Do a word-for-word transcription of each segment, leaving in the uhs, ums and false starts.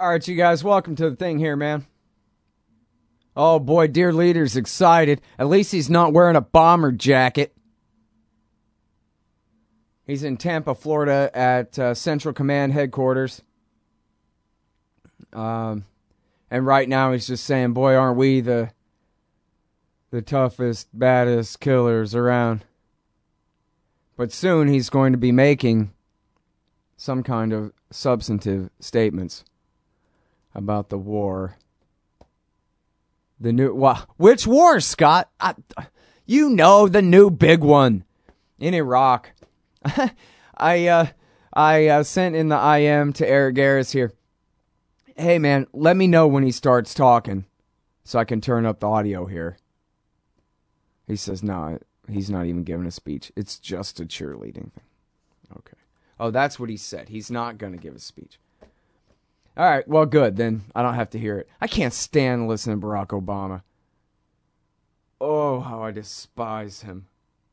All right, you guys, welcome to the thing here, man. Oh boy, dear leader's excited. At least he's not wearing a bomber jacket. He's in Tampa, Florida at uh, Central Command headquarters. Um, and right now he's just saying, boy, aren't we the the toughest, baddest killers around. But soon he's going to be making some kind of substantive statements about the war. The new, well, which war, Scott? I, you know, the new big one in Iraq. I uh, I uh, sent in the I M to Eric Garris here. Hey, man, let me know when he starts talking so I can turn up the audio here. He says, no, he's not even giving a speech. It's just a cheerleading thing. Okay. Oh, that's what he said. He's not going to give a speech. All right, well, good. Then I don't have to hear it. I can't stand listening to Barack Obama. Oh, how I despise him.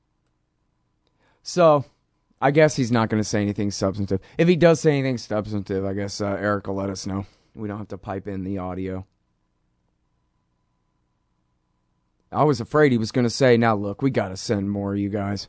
So, I guess he's not going to say anything substantive. If he does say anything substantive, I guess uh, Eric will let us know. We don't have to pipe in the audio. I was afraid he was going to say, now look, we got to send more of you guys.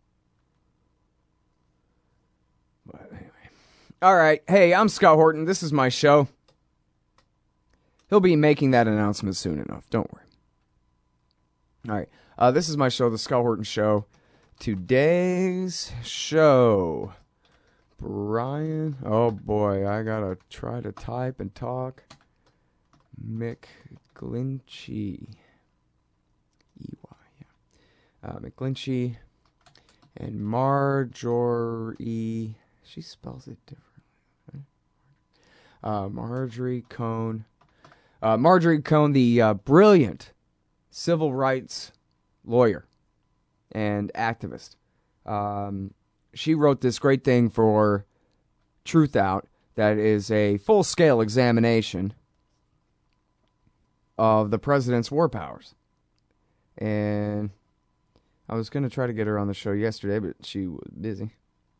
But anyway. All right. Hey, I'm Scott Horton. This is my show. He'll be making that announcement soon enough. Don't worry. All right. Uh, this is my show, The Scott Horton Show. Today's show. Brian. Oh, boy. I got to try to type and talk. McGlinchey. E Y, yeah. Uh, McGlinchey and Marjorie. She spells it differently. Uh, Marjorie Cohn. Uh, Marjorie Cohn, the uh, brilliant civil rights lawyer and activist. Um, she wrote this great thing for Truth Out that is a full-scale examination of the president's war powers. And I was going to try to get her on the show yesterday, but she was busy.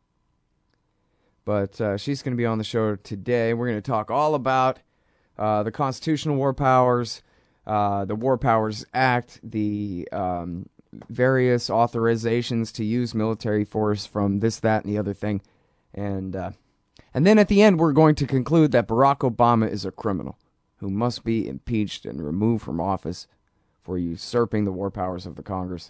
But uh, she's going to be on the show today. We're going to talk all about uh, the constitutional war powers, uh, the War Powers Act, the um, various authorizations to use military force from this, that, and the other thing. And, uh, and then at the end, we're going to conclude that Barack Obama is a criminal who must be impeached and removed from office for usurping the war powers of the Congress.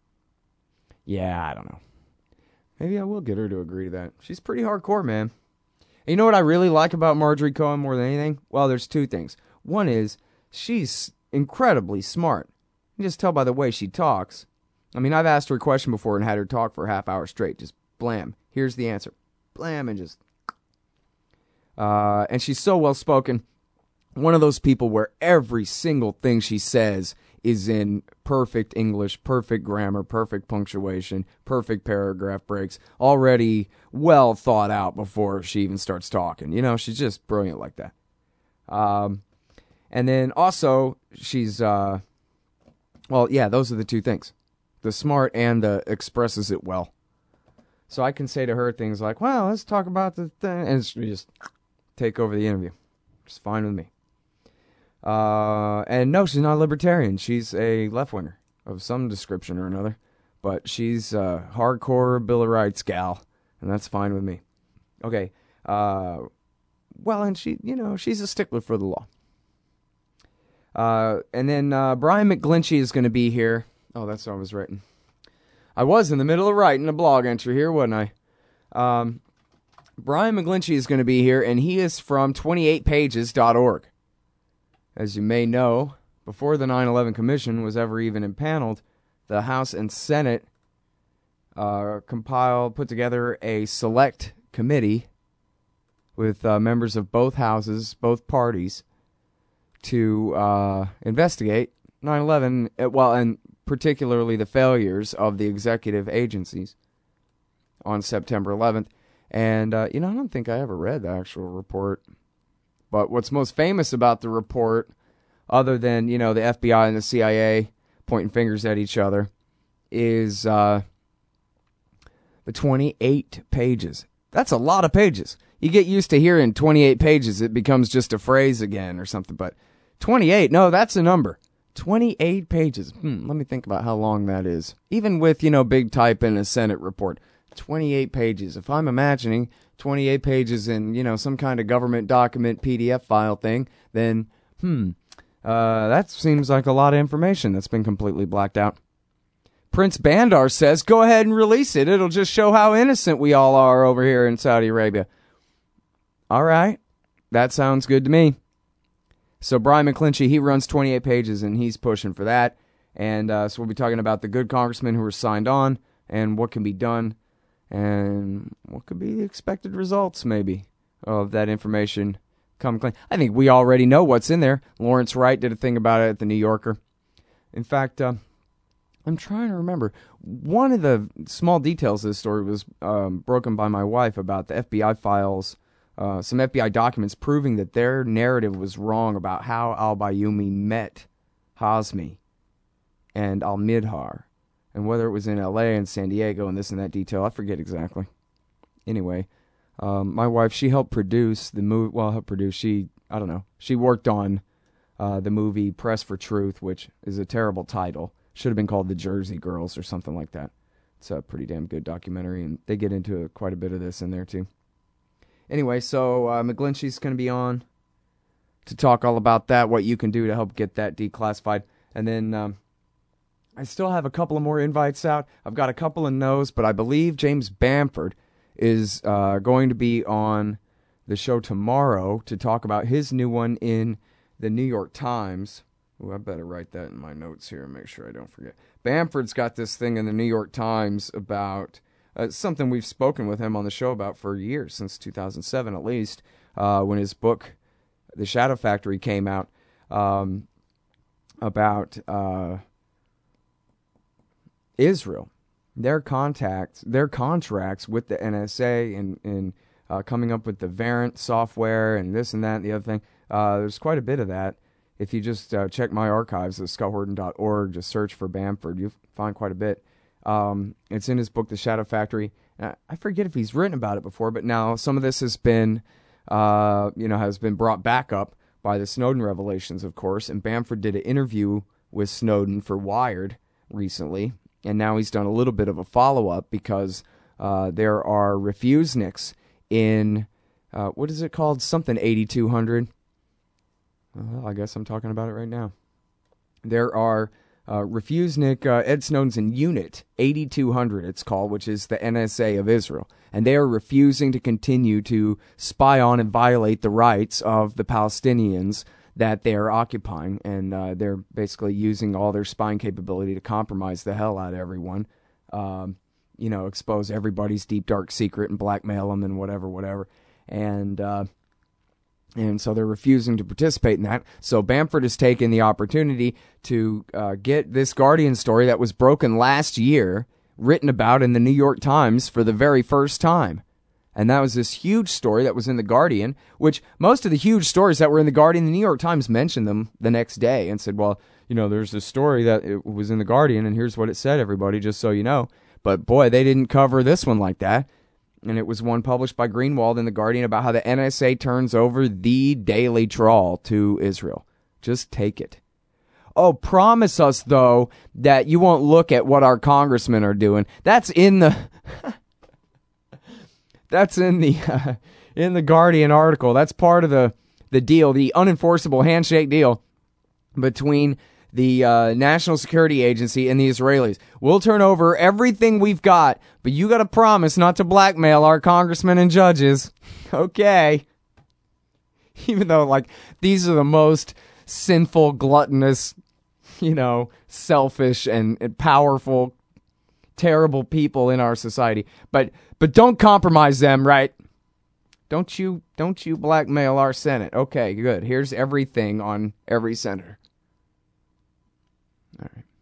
Yeah, I don't know. Maybe I will get her to agree to that. She's pretty hardcore, man. And you know what I really like about Marjorie Cohn more than anything? Well, there's two things. One is, she's incredibly smart. You can just tell by the way she talks. I mean, I've asked her a question before and had her talk for a half hour straight. Just blam. Here's the answer. Blam, and just... Uh, and she's so well-spoken. One of those people where every single thing she says is in perfect English, perfect grammar, perfect punctuation, perfect paragraph breaks, already well thought out before she even starts talking. You know, she's just brilliant like that. Um, and then also, she's, uh, well, yeah, those are the two things. The smart and the expresses it well. So I can say to her things like, well, let's talk about the thing, and she just take over the interview. It's fine with me. Uh, and no, she's not a libertarian. She's a left-winger of some description or another. But she's a hardcore Bill of Rights gal, and that's fine with me. Okay. Uh, well, and she, you know, she's a stickler for the law. Uh, and then uh, Brian McGlinchey is going to be here. Oh, that's what I was writing. I was in the middle of writing a blog entry here, wasn't I? Um, Brian McGlinchey is going to be here, and he is from twenty-eight pages dot org. As you may know, before the nine eleven Commission was ever even impaneled, the House and Senate uh, compiled, put together a select committee with uh, members of both houses, both parties, to uh, investigate nine eleven, well, and particularly the failures of the executive agencies on September eleventh. And, uh, you know, I don't think I ever read the actual report. But what's most famous about the report, other than, you know, the F B I and the C I A pointing fingers at each other, is uh, the twenty-eight pages. That's a lot of pages. you get used to hearing twenty-eight pages. It becomes just a phrase again or something. But twenty-eight, no, that's a number. twenty-eight pages. Hmm, let me think about how long that is. Even with, you know, big type in a Senate report. twenty-eight pages. If I'm imagining twenty-eight pages in, you know, some kind of government document P D F file thing, then, hmm, uh, that seems like a lot of information that's been completely blacked out. Prince Bandar says, go ahead and release it. It'll just show how innocent we all are over here in Saudi Arabia. All right. That sounds good to me. So Brian McClinchy, he runs twenty-eight pages, and he's pushing for that. And uh, so we'll be talking about the good congressmen who are signed on and what can be done and what could be the expected results, maybe, of that information come clean. I think we already know what's in there. Lawrence Wright did a thing about it at the New Yorker. In fact, uh, I'm trying to remember. One of the small details of this story was um, broken by my wife about the F B I files, uh, some F B I documents proving that their narrative was wrong about how al-Bayoumi met Hazmi and al-Midhar, and whether it was in L A and San Diego and this and that detail. I forget exactly. Anyway, um, my wife, she helped produce the movie. Well, helped produce. She, I don't know. She worked on uh, the movie Press for Truth, which is a terrible title. Should have been called The Jersey Girls or something like that. It's a pretty damn good documentary, and they get into quite a bit of this in there, too. Anyway, so uh, McGlinchey's going to be on to talk all about that, what you can do to help get that declassified. And then um, I still have a couple of more invites out. I've got a couple of no's, but I believe James Bamford is uh, going to be on the show tomorrow to talk about his new one in the New York Times. Ooh, I better write that in my notes here and make sure I don't forget. Bamford's got this thing in the New York Times about uh, something we've spoken with him on the show about for years, since two thousand seven at least, uh, when his book, The Shadow Factory, came out, um, about uh, Israel, their contacts, their contracts with the N S A and, and uh, coming up with the Variant software and this and that and the other thing. Uh, there's quite a bit of that. If you just uh, check my archives at scott horton dot org, just search for Bamford, you'll find quite a bit. Um, it's in his book, The Shadow Factory. Uh, I forget if he's written about it before, but now some of this has been, uh, you know, has been brought back up by the Snowden revelations, of course. And Bamford did an interview with Snowden for Wired recently, and now he's done a little bit of a follow-up because uh, there are refuseniks in, uh, what is it called? Something eighty-two hundred. Well, I guess I'm talking about it right now. There are uh, Refusenik, uh, Ed Snowden's in Unit eighty-two hundred, it's called, which is the N S A of Israel. And they are refusing to continue to spy on and violate the rights of the Palestinians that they are occupying. And uh, they're basically using all their spying capability to compromise the hell out of everyone. Um, you know, expose everybody's deep, dark secret and blackmail them and whatever, whatever. And... Uh, And so they're refusing to participate in that. So Bamford has taken the opportunity to uh, get this Guardian story that was broken last year written about in the New York Times for the very first time. And that was this huge story that was in the Guardian, which most of the huge stories that were in the Guardian, the New York Times mentioned them the next day and said, well, you know, there's this story that it was in the Guardian, and here's what it said, everybody, just so you know. But boy, they didn't cover this one like that. And it was one published by Greenwald in The Guardian about how the N S A turns over the daily trawl to Israel. Just take it. Oh, promise us, though, that you won't look at what our congressmen are doing. That's in the... that's in the uh, in the Guardian article. That's part of the, the deal, the unenforceable handshake deal between the uh, National Security Agency and the Israelis. We'll turn over everything we've got, but you got to promise not to blackmail our congressmen and judges. Okay. Even though, like, these are the most sinful, gluttonous, you know, selfish and, and powerful, terrible people in our society. But but don't compromise them, right? Don't you don't you blackmail our Senate. Okay, good. Here's everything on every senator. All right.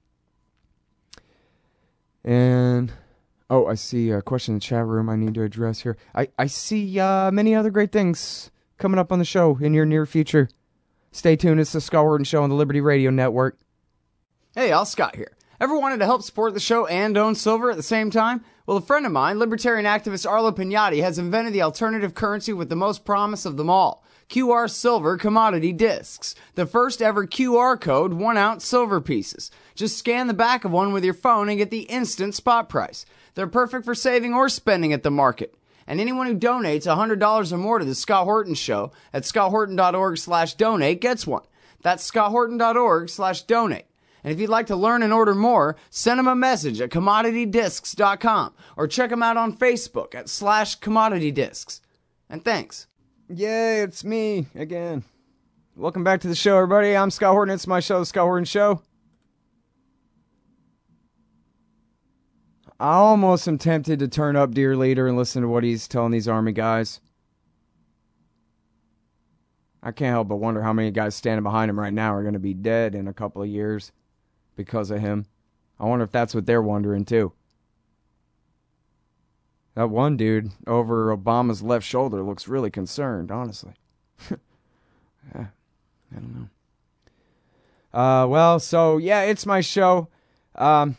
And, oh, I see a question in the chat room I need to address here. I, I see uh, many other great things coming up on the show in your near future. Stay tuned. It's the Scott Horton Show on the Liberty Radio Network. Hey, Al Scott here. Ever wanted to help support the show and own silver at the same time? Well, a friend of mine, libertarian activist Arlo Pignati, has invented the alternative currency with the most promise of them all. Q R Silver Commodity Discs. The first ever Q R code one ounce silver pieces. Just scan the back of one with your phone and get the instant spot price. They're perfect for saving or spending at the market. And anyone who donates one hundred dollars or more to the Scott Horton Show at scotthorton.org slash donate gets one. That's scotthorton.org slash donate. And if you'd like to learn and order more, send them a message at commodity discs dot com or check them out on Facebook at slash commodity discs. And thanks. Yay, it's me again. Welcome back to the show, everybody. I'm Scott Horton. It's my show, The Scott Horton Show. I almost am tempted to turn up Dear Leader and listen to what he's telling these army guys. I can't help but wonder how many guys standing behind him right now are going to be dead in a couple of years because of him. I wonder if that's what they're wondering too. That one dude over Obama's left shoulder looks really concerned, honestly. Yeah, I don't know. Uh, well, so yeah, it's my show. Um,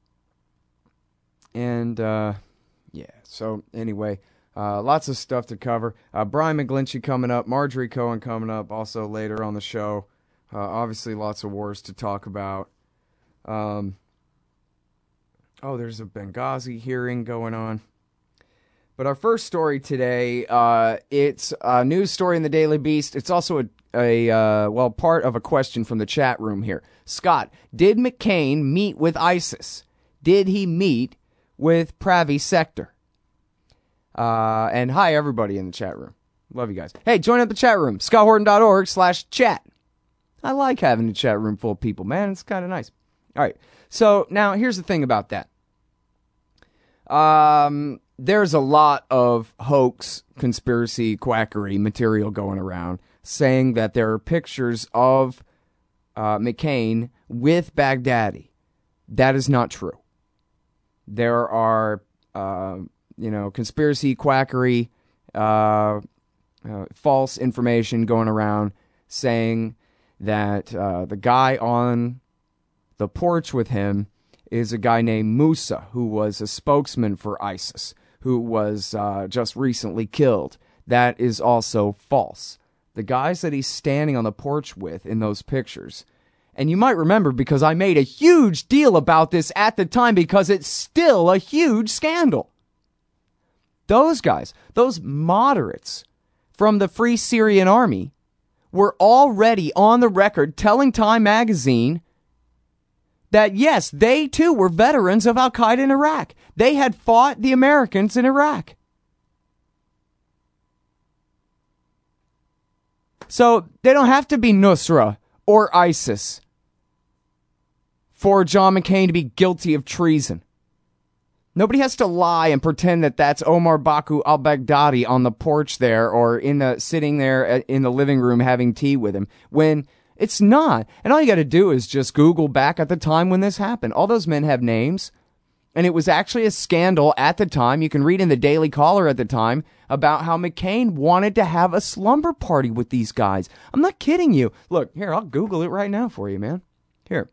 and uh, yeah, so anyway, uh, lots of stuff to cover. Uh, Brian McGlinchey coming up, Marjorie Cohen coming up also later on the show. Uh, obviously, lots of wars to talk about. Um, oh, there's a Benghazi hearing going on. But our first story today, uh, it's a news story in the Daily Beast. It's also a, a uh, well, part of a question from the chat room here. Scott, did McCain meet with ISIS? Did he meet with Pravi Sector? Uh, and hi, everybody in the chat room. Love you guys. Hey, join up the chat room. scotthorton.org slash chat. I like having a chat room full of people, man. It's kind of nice. All right. So now here's the thing about that. Um... There's a lot of hoax, conspiracy, quackery material going around saying that there are pictures of uh, McCain with Baghdadi. That is not true. There are, uh, you know, conspiracy, quackery, uh, uh, false information going around saying that uh, the guy on the porch with him is a guy named Musa, who was a spokesman for ISIS, who was uh, just recently killed. That is also false. The guys that he's standing on the porch with in those pictures, and you might remember because I made a huge deal about this at the time because it's still a huge scandal. Those guys, those moderates from the Free Syrian Army, were already on the record telling Time magazine that, yes, they too were veterans of Al-Qaeda in Iraq. They had fought the Americans in Iraq. So they don't have to be Nusra or ISIS for John McCain to be guilty of treason. Nobody has to lie and pretend that that's Omar Baku al-Baghdadi on the porch there or in the sitting there in the living room having tea with him when it's not. And all you got to do is just Google back at the time when this happened. All those men have names. And it was actually a scandal at the time. You can read in the Daily Caller at the time about how McCain wanted to have a slumber party with these guys. I'm not kidding you. Look, here, I'll Google it right now for you, man. Here.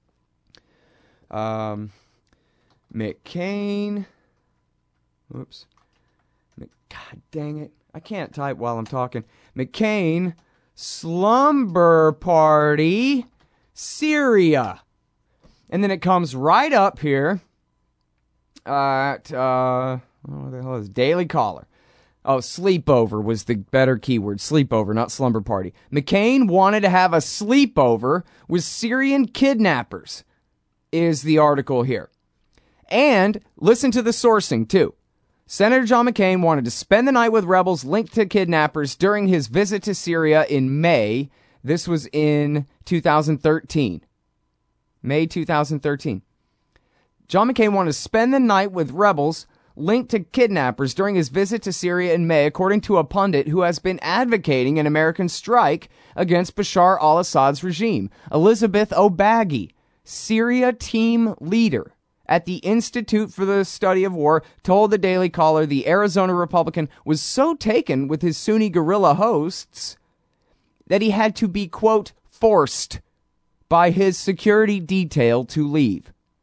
Um, McCain. Whoops. God dang it. I can't type while I'm talking. McCain slumber party, Syria. And then it comes right up here at, uh, what the hell is it? Daily Caller. Oh, sleepover was the better keyword. Sleepover, not slumber party. McCain wanted to have a sleepover with Syrian kidnappers, is the article here. And listen to the sourcing, too. Senator John McCain wanted to spend the night with rebels linked to kidnappers during his visit to Syria in May. This was in two thousand thirteen. May two thousand thirteen. John McCain wanted to spend the night with rebels linked to kidnappers during his visit to Syria in May, according to a pundit who has been advocating an American strike against Bashar al-Assad's regime. Elizabeth O'Baggy, Syria team leader at the Institute for the Study of War, told the Daily Caller the Arizona Republican was so taken with his Sunni guerrilla hosts that he had to be, quote, forced by his security detail to leave.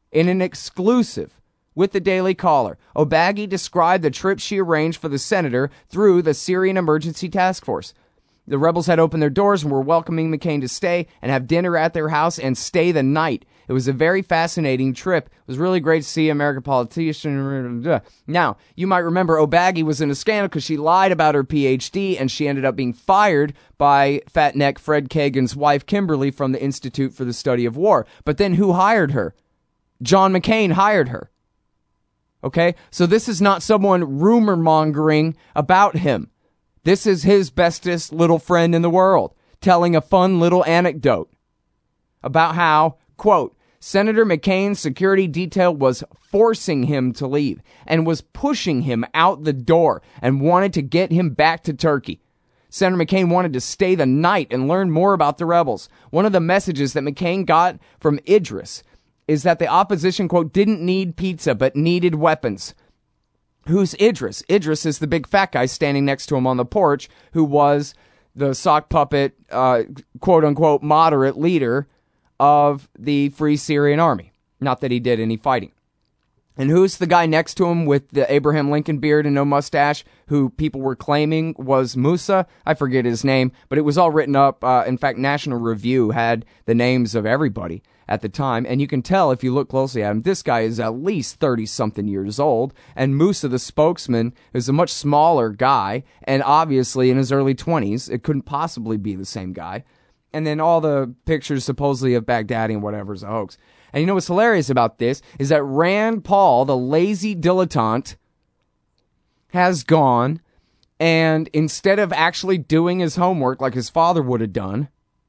In an exclusive with the Daily Caller, Obagi described the trip she arranged for the senator through the Syrian Emergency Task Force. The rebels had opened their doors and were welcoming McCain to stay and have dinner at their house and stay the night. It was a very fascinating trip. It was really great to see an American politician. Now, you might remember Obagi was in a scandal because she lied about her P H D and she ended up being fired by fat neck Fred Kagan's wife, Kimberly, from the Institute for the Study of War. But then who hired her? John McCain hired her. Okay? So this is not someone rumor mongering about him. This is his bestest little friend in the world, telling a fun little anecdote about how, quote, Senator McCain's security detail was forcing him to leave and was pushing him out the door and wanted to get him back to Turkey. Senator McCain wanted to stay the night and learn more about the rebels. One of the messages that McCain got from Idris is that the opposition, quote, didn't need pizza but needed weapons. Who's Idris? Idris is the big fat guy standing next to him on the porch who was the sock puppet, uh, quote-unquote, moderate leader of the Free Syrian Army. Not that he did any fighting. And who's the guy next to him with the Abraham Lincoln beard and no mustache who people were claiming was Musa? I forget his name, but it was all written up. Uh, in fact, National Review had the names of everybody at the time, and you can tell if you look closely at him, this guy is at least thirty-something years old, and Musa, the spokesman, is a much smaller guy, and obviously in his early twenties. It couldn't possibly be the same guy. And then all the pictures supposedly of Baghdadi and whatever is a hoax. And you know what's hilarious about this is that Rand Paul, the lazy dilettante, has gone, and instead of actually doing his homework like his father would have done,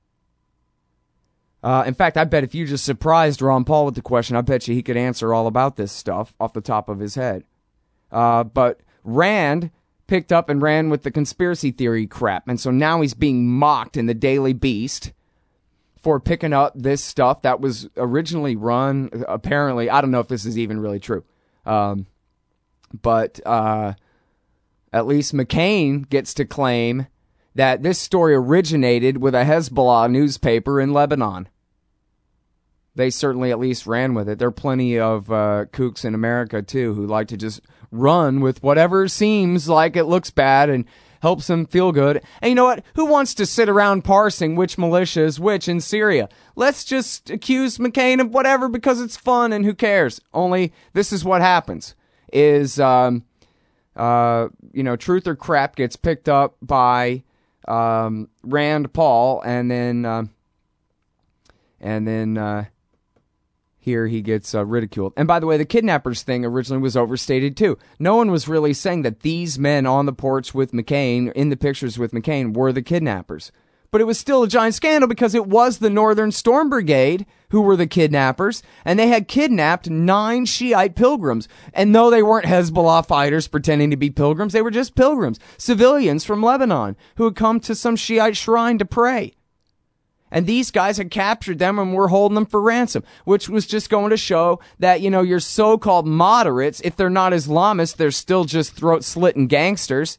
Uh, in fact, I bet if you just surprised Ron Paul with the question, I bet you he could answer all about this stuff off the top of his head. Uh, but Rand picked up and ran with the conspiracy theory crap, and so now he's being mocked in the Daily Beast for picking up this stuff that was originally run, apparently, I don't know if this is even really true, um, but uh, at least McCain gets to claim that this story originated with a Hezbollah newspaper in Lebanon. They certainly at least ran with it. There are plenty of uh, kooks in America, too, who like to just run with whatever seems like it looks bad and helps them feel good. And you know what? Who wants to sit around parsing which militia is which in Syria? Let's just accuse McCain of whatever because it's fun and who cares? Only this is what happens, is, um, uh, you know, truth or crap gets picked up by Um, Rand Paul, and then, uh, and then, uh, here he gets uh, ridiculed. And by the way, the kidnappers thing originally was overstated too. No one was really saying that these men on the porch with McCain, in the pictures with McCain, were the kidnappers. But it was still a giant scandal because it was the Northern Storm Brigade who were the kidnappers, and they had kidnapped nine Shiite pilgrims. And though they weren't Hezbollah fighters pretending to be pilgrims, they were just pilgrims, civilians from Lebanon who had come to some Shiite shrine to pray. And these guys had captured them and were holding them for ransom, which was just going to show that, you know, your so-called moderates, if they're not Islamists, they're still just throat-slitting gangsters.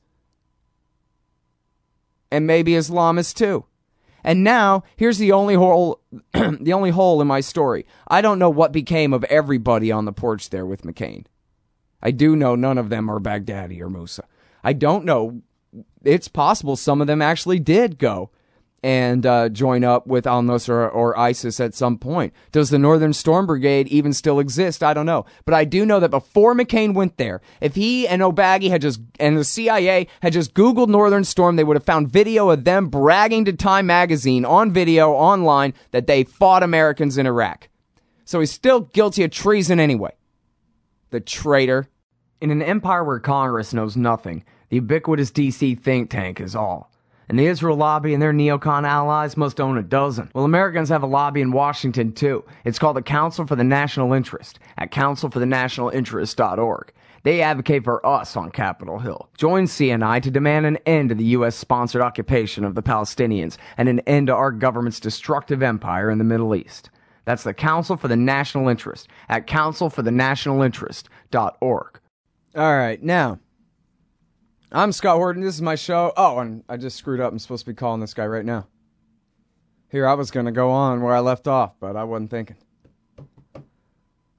And maybe Islamists too. And now, here's the only hole, the only hole in my story. I don't know what became of everybody on the porch there with McCain. I do know none of them are Baghdadi or Musa. I don't know. It's possible some of them actually did go and uh, join up with al-Nusra or ISIS at some point. Does the Northern Storm Brigade even still exist? I don't know. But I do know that before McCain went there, if he and Obagi had just, and the C I A had just Googled Northern Storm, they would have found video of them bragging to Time Magazine on video, online, that they fought Americans in Iraq. So he's still guilty of treason anyway. The traitor. In an empire where Congress knows nothing, the ubiquitous D C think tank is all. And the Israel lobby and their neocon allies must own a dozen. Well, Americans have a lobby in Washington, too. It's called the Council for the National Interest at council for the national interest dot org. They advocate for us on Capitol Hill. Join C N I to demand an end to the U S-sponsored occupation of the Palestinians and an end to our government's destructive empire in the Middle East. That's the Council for the National Interest at council for the national interest dot org. All right, now, I'm Scott Horton. This is my show. Oh, and I just screwed up. I'm supposed to be calling this guy right now. Here, I was going to go on where I left off, but I wasn't thinking.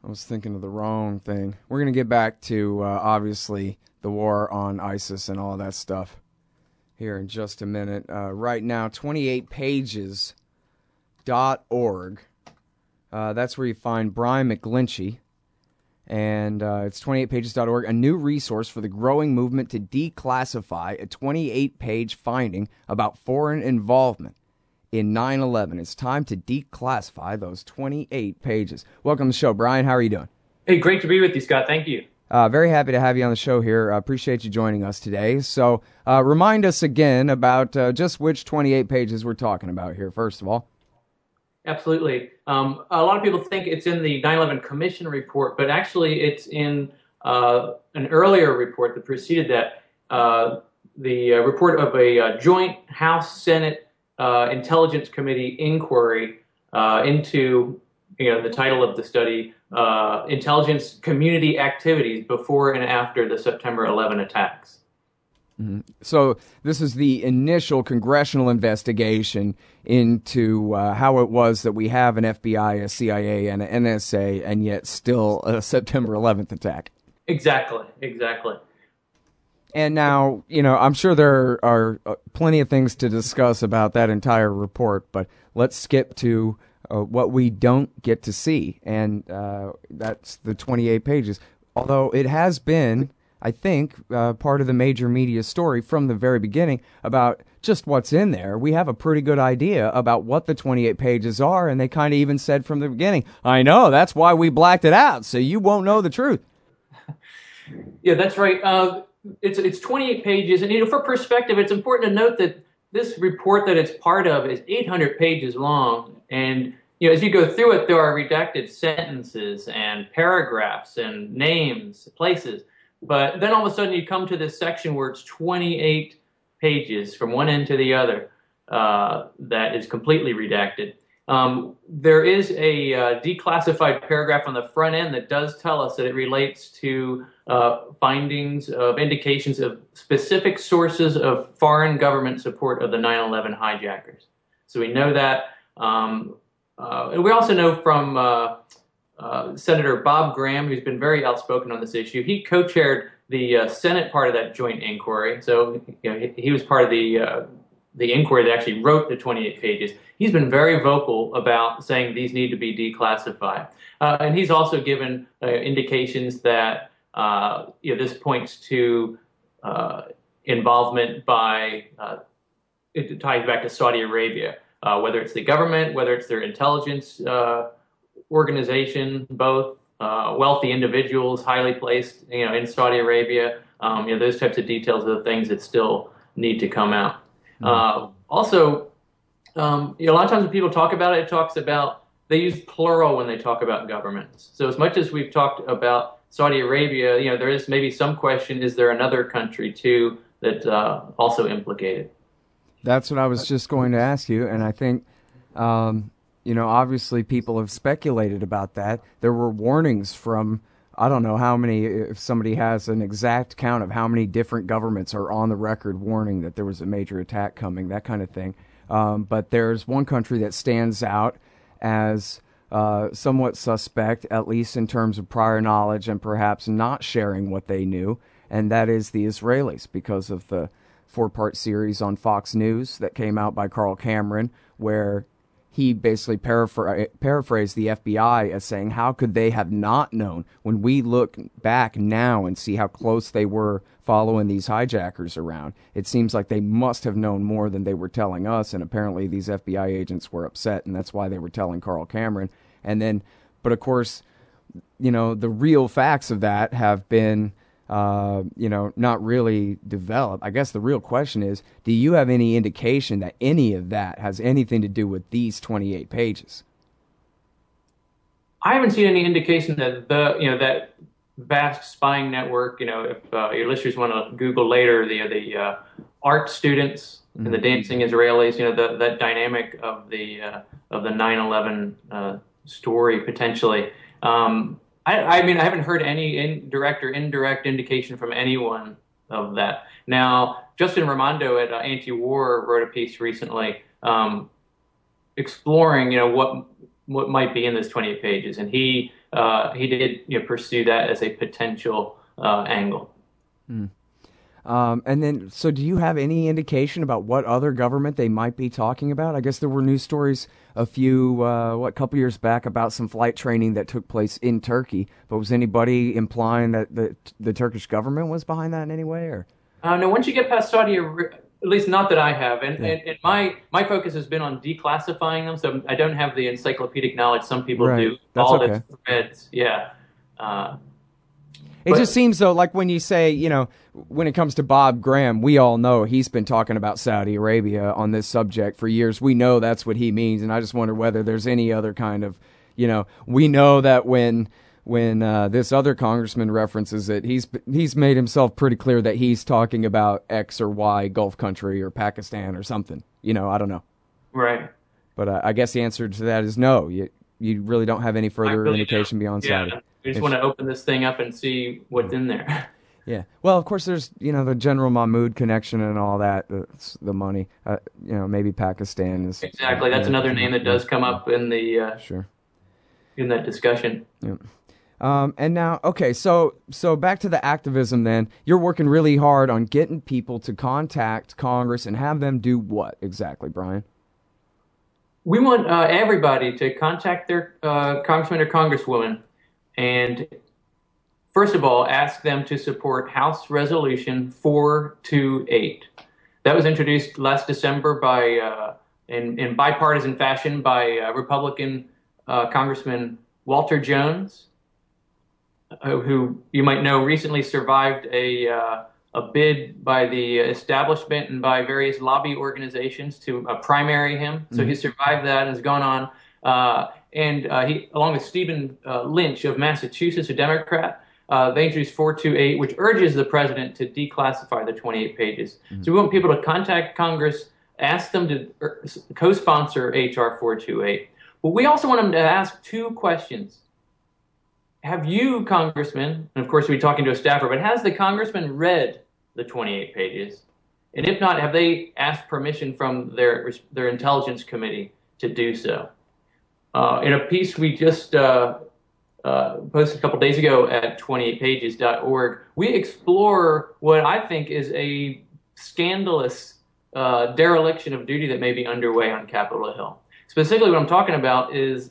I was thinking of the wrong thing. We're going to get back to, uh, obviously, the war on ISIS and all that stuff here in just a minute. Uh, right now, twenty-eight pages dot org. Uh, that's where you find Brian McGlinchey. And uh, it's twenty-eight pages dot org, a new resource for the growing movement to declassify a twenty-eight page finding about foreign involvement in nine eleven. It's time to declassify those twenty-eight pages. Welcome to the show, Brian. How are you doing? Hey, great to be with you, Scott. Thank you. Uh, very happy to have you on the show here. I uh, appreciate you joining us today. So uh, remind us again about uh, just which twenty-eight pages we're talking about here, first of all. Absolutely. Um, a lot of people think it's in the nine eleven Commission report, but actually it's in uh, an earlier report that preceded that, uh, the uh, report of a uh, joint House-Senate uh, Intelligence Committee inquiry uh, into, you know, the title of the study, uh, Intelligence Community Activities Before and After the September eleventh Attacks. Mm-hmm. So this is the initial congressional investigation into uh, how it was that we have an F B I, a C I A, and an N S A, and yet still a September eleventh attack. Exactly, exactly. And now, you know, I'm sure there are uh, plenty of things to discuss about that entire report, but let's skip to uh, what we don't get to see, and uh, that's the twenty-eight pages. Although it has been, I think, uh, part of the major media story from the very beginning about just what's in there. We have a pretty good idea about what the twenty-eight pages are, and they kind of even said from the beginning, I know, that's why we blacked it out, so you won't know the truth. Yeah, that's right. Uh, it's it's twenty-eight pages, and you know, for perspective, it's important to note that this report that it's part of is eight hundred pages long, and you know, as you go through it, there are redacted sentences and paragraphs and names, places. But then all of a sudden you come to this section where it's twenty-eight pages from one end to the other uh, that is completely redacted. Um, there is a uh, declassified paragraph on the front end that does tell us that it relates to uh, findings of indications of specific sources of foreign government support of the nine eleven hijackers. So we know that. Um, uh, and we also know from uh, Uh, Senator Bob Graham, who's been very outspoken on this issue, he co-chaired the uh, Senate part of that joint inquiry. So you know, he, he was part of the uh, the inquiry that actually wrote the twenty-eight pages. He's been very vocal about saying these need to be declassified, uh, and he's also given uh, indications that uh, you know, this points to uh, involvement by uh, it ties back to Saudi Arabia, uh, whether it's the government, whether it's their intelligence Uh, organization, both uh, wealthy individuals, highly placed, you know, in Saudi Arabia. Um, you know, those types of details are the things that still need to come out. Mm-hmm. Uh, also, um, you know, a lot of times when people talk about it, it talks about, they use plural when they talk about governments. So as much as we've talked about Saudi Arabia, you know, there is maybe some question, is there another country too that uh, also implicated? That's what I was just going to ask you, and I think um, you know, obviously people have speculated about that. There were warnings from, I don't know how many, if somebody has an exact count of how many different governments are on the record warning that there was a major attack coming, that kind of thing. Um, but there's one country that stands out as uh, somewhat suspect, at least in terms of prior knowledge and perhaps not sharing what they knew, and that is the Israelis, because of the four-part series on Fox News that came out by Carl Cameron, where he basically paraphr- paraphrased the F B I as saying, how could they have not known when we look back now and see how close they were following these hijackers around? It seems like they must have known more than they were telling us, and apparently these F B I agents were upset, and that's why they were telling Carl Cameron. And then, but of course, you know, the real facts of that have been Uh, you know, not really developed. I guess the real question is, do you have any indication that any of that has anything to do with these twenty-eight pages? I haven't seen any indication that the, you know, that vast spying network, you know, if uh, your listeners want to Google later, the, the uh, art students mm-hmm. and the dancing Israelis, you know, the, that dynamic of the, uh, of the nine eleven uh, story potentially. Um, I, I mean, I haven't heard any indirect or indirect indication from anyone of that. Now, Justin Raimondo at uh, Anti-War wrote a piece recently um, exploring, you know, what what might be in this twenty-eight pages, and he uh, he did you know, pursue that as a potential uh, angle. Mm. Um, and then, so do you have any indication about what other government they might be talking about? I guess there were news stories a few, uh, what, couple years back about some flight training that took place in Turkey. But was anybody implying that the the Turkish government was behind that in any way? Or uh, no, once you get past Saudi, at least not that I have, and, yeah. and, and my my focus has been on declassifying them. So I don't have the encyclopedic knowledge some people right. do. That's all okay. the threads, yeah. Uh, It but, just seems though, like when you say, you know, when it comes to Bob Graham, we all know he's been talking about Saudi Arabia on this subject for years. We know that's what he means, and I just wonder whether there's any other kind of, you know, we know that when when uh, this other congressman references it, he's he's made himself pretty clear that he's talking about X or Y Gulf country or Pakistan or something. You know, I don't know. Right. But uh, I guess the answer to that is no. You you really don't have any further really indication don't. beyond yeah. Saudi. We just If- want to open this thing up and see what's in there. Yeah. Well, of course, there's, you know, the General Mahmoud connection and all that, the, the money. Uh, you know, maybe Pakistan is... Exactly. That's yeah, another name that does come up in the uh, Sure. in that discussion. Yeah. Um, and now, okay, so so back to the activism then. You're working really hard on getting people to contact Congress and have them do what exactly, Brian? We want uh, everybody to contact their uh, congressman or congresswoman and, first of all, ask them to support House Resolution four twenty-eight. That was introduced last December by, uh, in, in bipartisan fashion by uh, Republican uh, Congressman Walter Jones, uh, who you might know recently survived a uh, a bid by the establishment and by various lobby organizations to uh, primary him. So he survived that and has gone on. Uh, and uh, he, along with Stephen uh, Lynch of Massachusetts, a Democrat, uh, they introduced four twenty-eight, which urges the president to declassify the twenty-eight pages. Mm-hmm. So we want people to contact Congress, ask them to co-sponsor H R four twenty-eight. But we also want them to ask two questions. Have you, Congressman, and of course we're talking to a staffer, but has the Congressman read the twenty-eight pages? And if not, have they asked permission from their their intelligence committee to do so? Uh, in a piece we just uh, uh, posted a couple days ago at twenty-eight pages dot org, we explore what I think is a scandalous uh, dereliction of duty that may be underway on Capitol Hill. Specifically, what I'm talking about is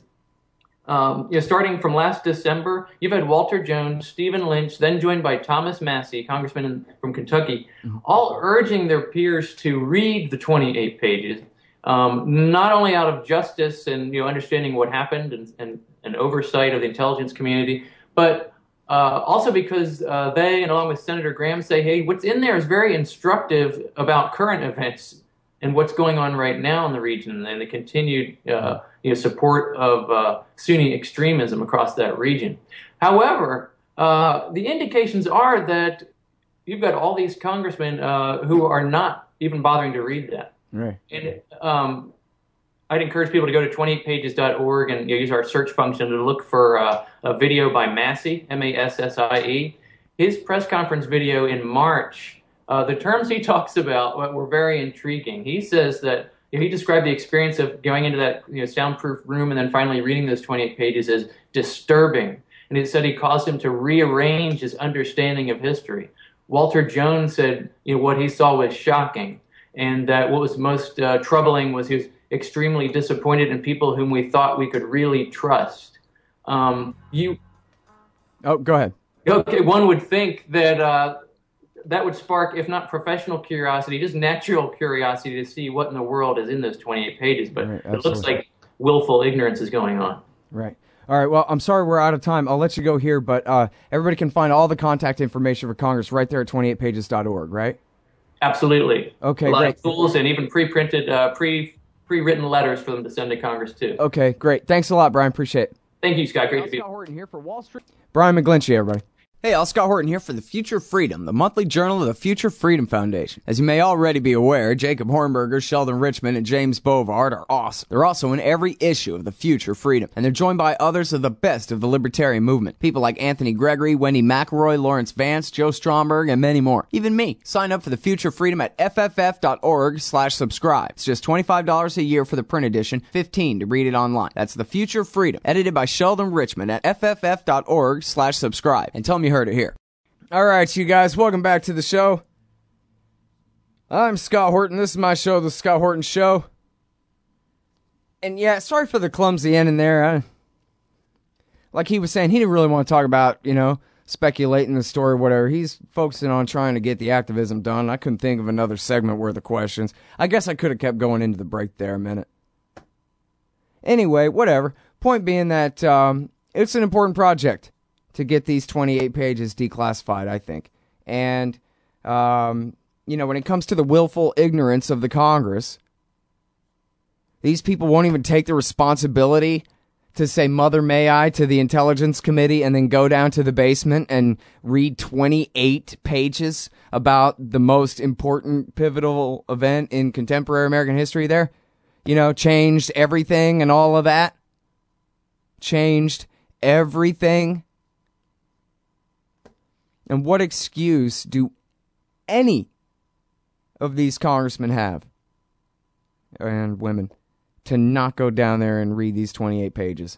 Um, you know, starting from last December, you've had Walter Jones, Stephen Lynch, then joined by Thomas Massie, congressman in, from Kentucky, mm-hmm. all urging their peers to read the twenty-eight pages, um, not only out of justice and you know understanding what happened and, and, and oversight of the intelligence community, but uh, also because uh, they, and along with Senator Graham, say, hey, what's in there is very instructive about current events and what's going on right now in the region and the continued uh, you know, support of uh, Sunni extremism across that region. However, uh, the indications are that you've got all these congressmen uh, who are not even bothering to read that. Right. And um, I'd encourage people to go to twenty-eight pages dot org and you know, use our search function to look for uh, a video by Massie, M A S S I E. His press conference video in March, Uh, the terms he talks about were very intriguing. He says that you know, he described the experience of going into that you know, soundproof room and then finally reading those twenty-eight pages as disturbing. And he said he caused him to rearrange his understanding of history. Walter Jones said you know, what he saw was shocking, and that what was most uh, troubling was he was extremely disappointed in people whom we thought we could really trust. Um, you, oh, go ahead. Okay, one would think that. Uh, That would spark, if not professional curiosity, just natural curiosity to see what in the world is in those twenty-eight pages. But right, it looks like willful ignorance is going on. Right. All right. Well, I'm sorry we're out of time. I'll let you go here, but uh, everybody can find all the contact information for Congress right there at twenty-eight pages dot org, right? Absolutely. Okay, A lot great. of tools and even pre-printed, uh, pre, pre-written letters for them to send to Congress, too. Okay, great. Thanks a lot, Brian. Appreciate it. Thank you, Scott. Great to be Scott Horton here for Wall Street. Brian McGlinchey, everybody. Hey, all, Scott Horton here for The Future Freedom, the monthly journal of the Future Freedom Foundation. As you may already be aware, Jacob Hornberger, Sheldon Richman, and James Bovard are awesome. They're also in every issue of The Future Freedom, and they're joined by others of the best of the libertarian movement. People like Anthony Gregory, Wendy McElroy, Lawrence Vance, Joe Stromberg, and many more. Even me. Sign up for The Future Freedom at fff.org slash subscribe. It's just twenty-five dollars a year for the print edition, fifteen dollars to read it online. That's The Future Freedom, edited by Sheldon Richman at fff.org slash subscribe. And tell me you heard it here. All right, you guys, welcome back to the show. I'm Scott Horton. This is my show, The Scott Horton Show. And yeah, sorry for the clumsy ending there. I, like he was saying, he didn't really want to talk about, you know, speculating the story or whatever. He's focusing on trying to get the activism done. I couldn't think of another segment worth of questions. I guess I could have kept going into the break there a minute. Anyway, whatever. Point being that um, it's an important project to get these twenty-eight pages declassified, I think. And, um, you know, when it comes to the willful ignorance of the Congress, these people won't even take the responsibility to say, Mother May I, to the Intelligence Committee and then go down to the basement and read twenty-eight pages about the most important pivotal event in contemporary American history there. You know, changed everything and all of that. Changed everything. And what excuse do any of these congressmen have, and women, to not go down there and read these twenty-eight pages?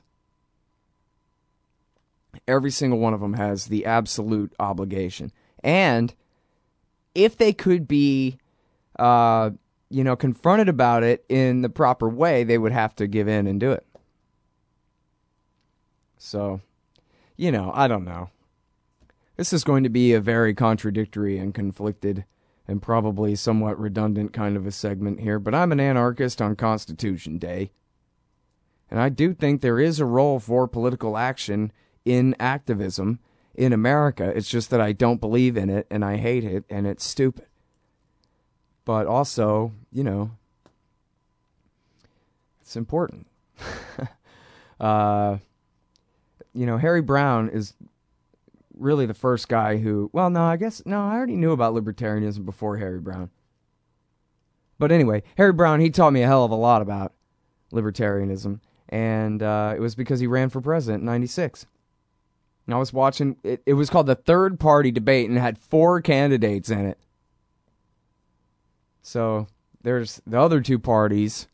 Every single one of them has the absolute obligation. And if they could be, uh, you know, confronted about it in the proper way, they would have to give in and do it. So, you know, I don't know. This is going to be a very contradictory and conflicted and probably somewhat redundant kind of a segment here, but I'm an anarchist on Constitution Day. And I do think there is a role for political action in activism in America. It's just that I don't believe in it, and I hate it, and it's stupid. But also, you know, it's important. uh, you know, Harry Browne is really the first guy who, well, no, I guess, no, I already knew about libertarianism before Harry Browne. But anyway, Harry Browne, he taught me a hell of a lot about libertarianism, and uh, it was because he ran for president in ninety-six. And I was watching, it, it was called the Third Party Debate, and it had four candidates in it. So there's the other two parties,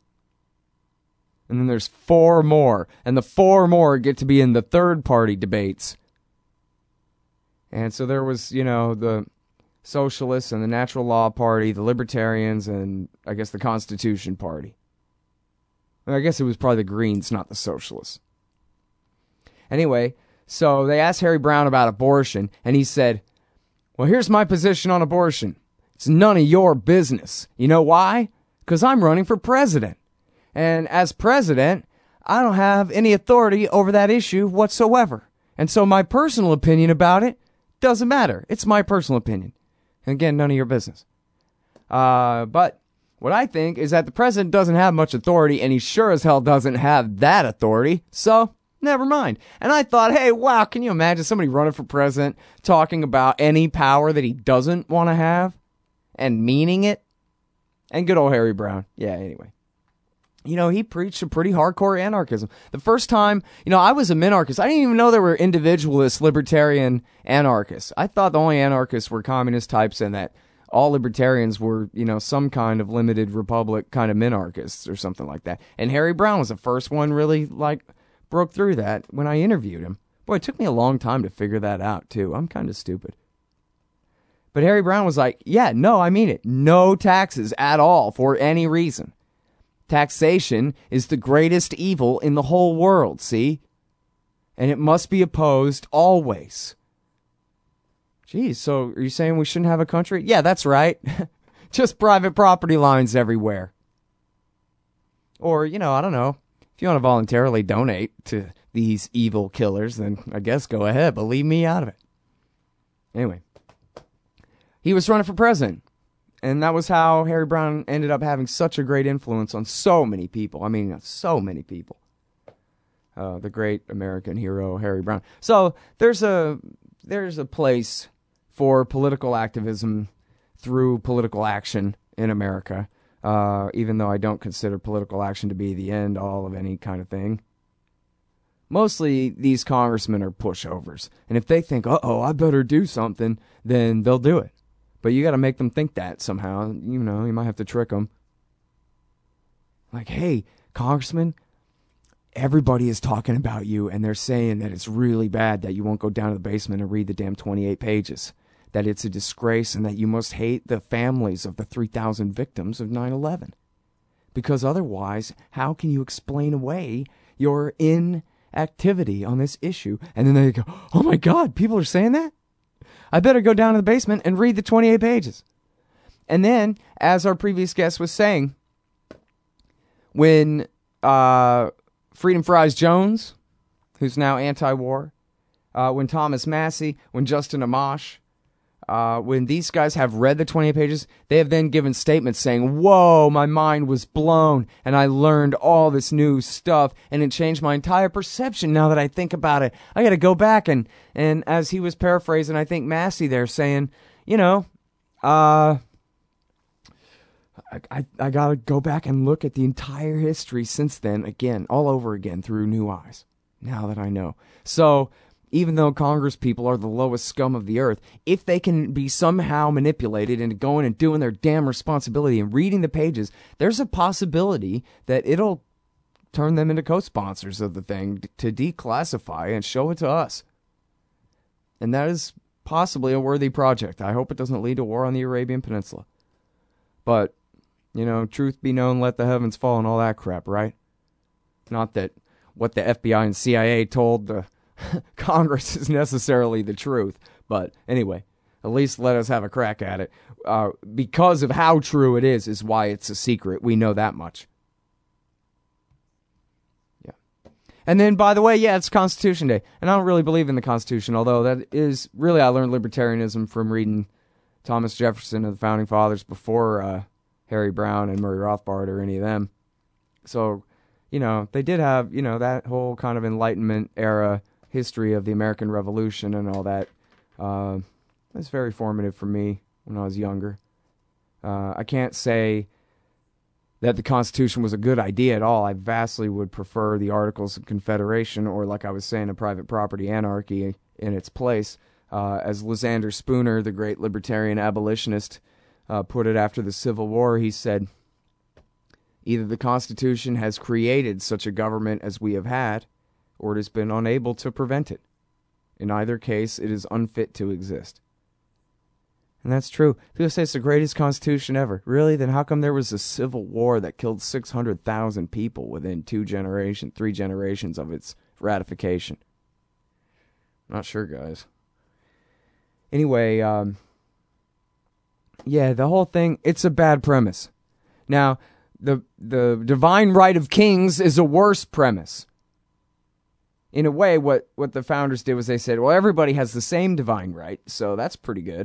and then there's four more, and the four more get to be in the third party debates. And so there was, you know, the Socialists and the Natural Law Party, the Libertarians, and I guess the Constitution Party. I guess it was probably the Greens, not the Socialists. Anyway, so they asked Harry Browne about abortion, and he said, well, here's my position on abortion. It's none of your business. You know why? Because I'm running for president. And as president, I don't have any authority over that issue whatsoever. And so my personal opinion about it doesn't matter. It's my personal opinion. And again, none of your business. Uh, but what I think is that the president doesn't have much authority, and he sure as hell doesn't have that authority. So, never mind. And I thought, hey, wow, can you imagine somebody running for president talking about any power that he doesn't want to have and meaning it? And good old Harry Browne. Yeah, anyway. You know, he preached a pretty hardcore anarchism. The first time, you know, I was a minarchist. I didn't even know there were individualist, libertarian anarchists. I thought the only anarchists were communist types and that all libertarians were, you know, some kind of limited republic kind of minarchists or something like that. And Harry Browne was the first one really, like, broke through that when I interviewed him. Boy, it took me a long time to figure that out, too. I'm kind of stupid. But Harry Browne was like, yeah, no, I mean it. No taxes at all for any reason. Taxation is the greatest evil in the whole world, see? And it must be opposed always. Geez, so are you saying we shouldn't have a country? Yeah, that's right. Just private property lines everywhere. Or, you know, I don't know. If you want to voluntarily donate to these evil killers, then I guess go ahead, but leave me out of it. Anyway. He was running for president. And that was how Harry Browne ended up having such a great influence on so many people. I mean, so many people. Uh, the great American hero, Harry Browne. So there's a there's a place for political activism through political action in America, uh, even though I don't consider political action to be the end all of any kind of thing. Mostly, these congressmen are pushovers. And if they think, uh-oh, I better do something, then they'll do it. But you got to make them think that somehow. You know, you might have to trick them. Like, hey, congressman, everybody is talking about you, and they're saying that it's really bad that you won't go down to the basement and read the damn twenty-eight pages. That it's a disgrace and that you must hate the families of the three thousand victims of nine eleven. Because otherwise, how can you explain away your inactivity on this issue? And then they go, oh my God, people are saying that? I better go down to the basement and read the twenty-eight pages. And then, as our previous guest was saying, when uh, Freedom Fries Jones, who's now anti-war, uh, when Thomas Massey, when Justin Amash, uh, when these guys have read the twenty-eight pages, they have then given statements saying, whoa, my mind was blown, and I learned all this new stuff, and it changed my entire perception now that I think about it. I got to go back, and, and as he was paraphrasing, I think Massey there saying, you know, uh... I, I, I got to go back and look at the entire history since then, again, all over again, through new eyes, now that I know. So, even though Congress people are the lowest scum of the earth, if they can be somehow manipulated into going and doing their damn responsibility and reading the pages, there's a possibility that it'll turn them into co-sponsors of the thing to declassify and show it to us. And that is possibly a worthy project. I hope it doesn't lead to war on the Arabian Peninsula. But, you know, truth be known, let the heavens fall and all that crap, right? Not that what the F B I and C I A told the Congress is necessarily the truth. But anyway, at least let us have a crack at it. Uh, because of how true it is, is why it's a secret. We know that much. Yeah. And then, by the way, yeah, it's Constitution Day. And I don't really believe in the Constitution, although that is, really, I learned libertarianism from reading Thomas Jefferson of the Founding Fathers before uh, Harry Brown and Murray Rothbard or any of them. So, you know, they did have, you know, that whole kind of Enlightenment era history of the American Revolution and all that. Uh, it's very formative for me when I was younger. Uh, I can't say that the Constitution was a good idea at all. I vastly would prefer the Articles of Confederation, or like I was saying, a private property anarchy in its place. Uh, as Lysander Spooner, the great libertarian abolitionist, uh, put it after the Civil War, he said, either the Constitution has created such a government as we have had, or it has been unable to prevent it. In either case, it is unfit to exist. And that's true. People say it's the greatest Constitution ever. Really? Then how come there was a civil war that killed six hundred thousand people within two generations, three generations of its ratification? Not sure, guys. Anyway, um, yeah, the whole thing, it's a bad premise. Now, the the divine right of kings is a worse premise. In a way, what, what the founders did was they said, well, everybody has the same divine right, so that's pretty good.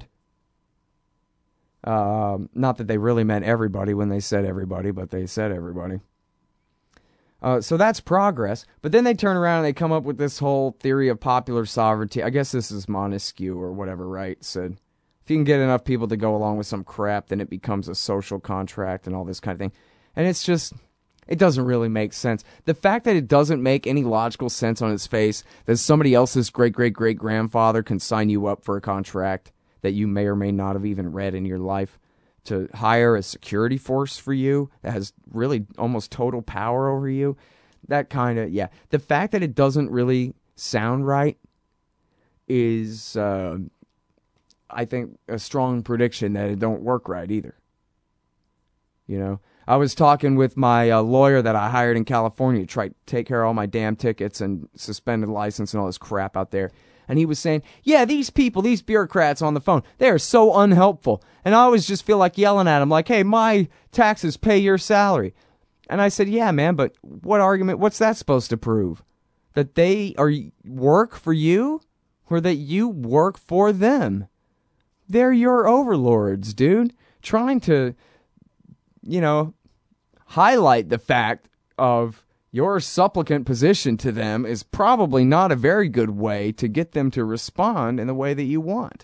Um, not that they really meant everybody when they said everybody, but they said everybody. Uh, so that's progress. But then they turn around and they come up with this whole theory of popular sovereignty. I guess this is Montesquieu or whatever, right? Said, if you can get enough people to go along with some crap, then it becomes a social contract and all this kind of thing. And it's just, it doesn't really make sense. The fact that it doesn't make any logical sense on its face, that somebody else's great-great-great-grandfather can sign you up for a contract that you may or may not have even read in your life, to hire a security force for you that has really almost total power over you, that kind of, yeah. The fact that it doesn't really sound right is, uh, I think, a strong prediction that it don't work right either. You know? I was talking with my uh, lawyer that I hired in California to try to take care of all my damn tickets and suspended license and all this crap out there. And he was saying, yeah, these people, these bureaucrats on the phone, they are so unhelpful. And I always just feel like yelling at them like, hey, my taxes pay your salary. And I said, yeah, man, but what argument, what's that supposed to prove? That they are work for you or that you work for them? They're your overlords, dude. Trying to, you know, highlight the fact of your supplicant position to them is probably not a very good way to get them to respond in the way that you want.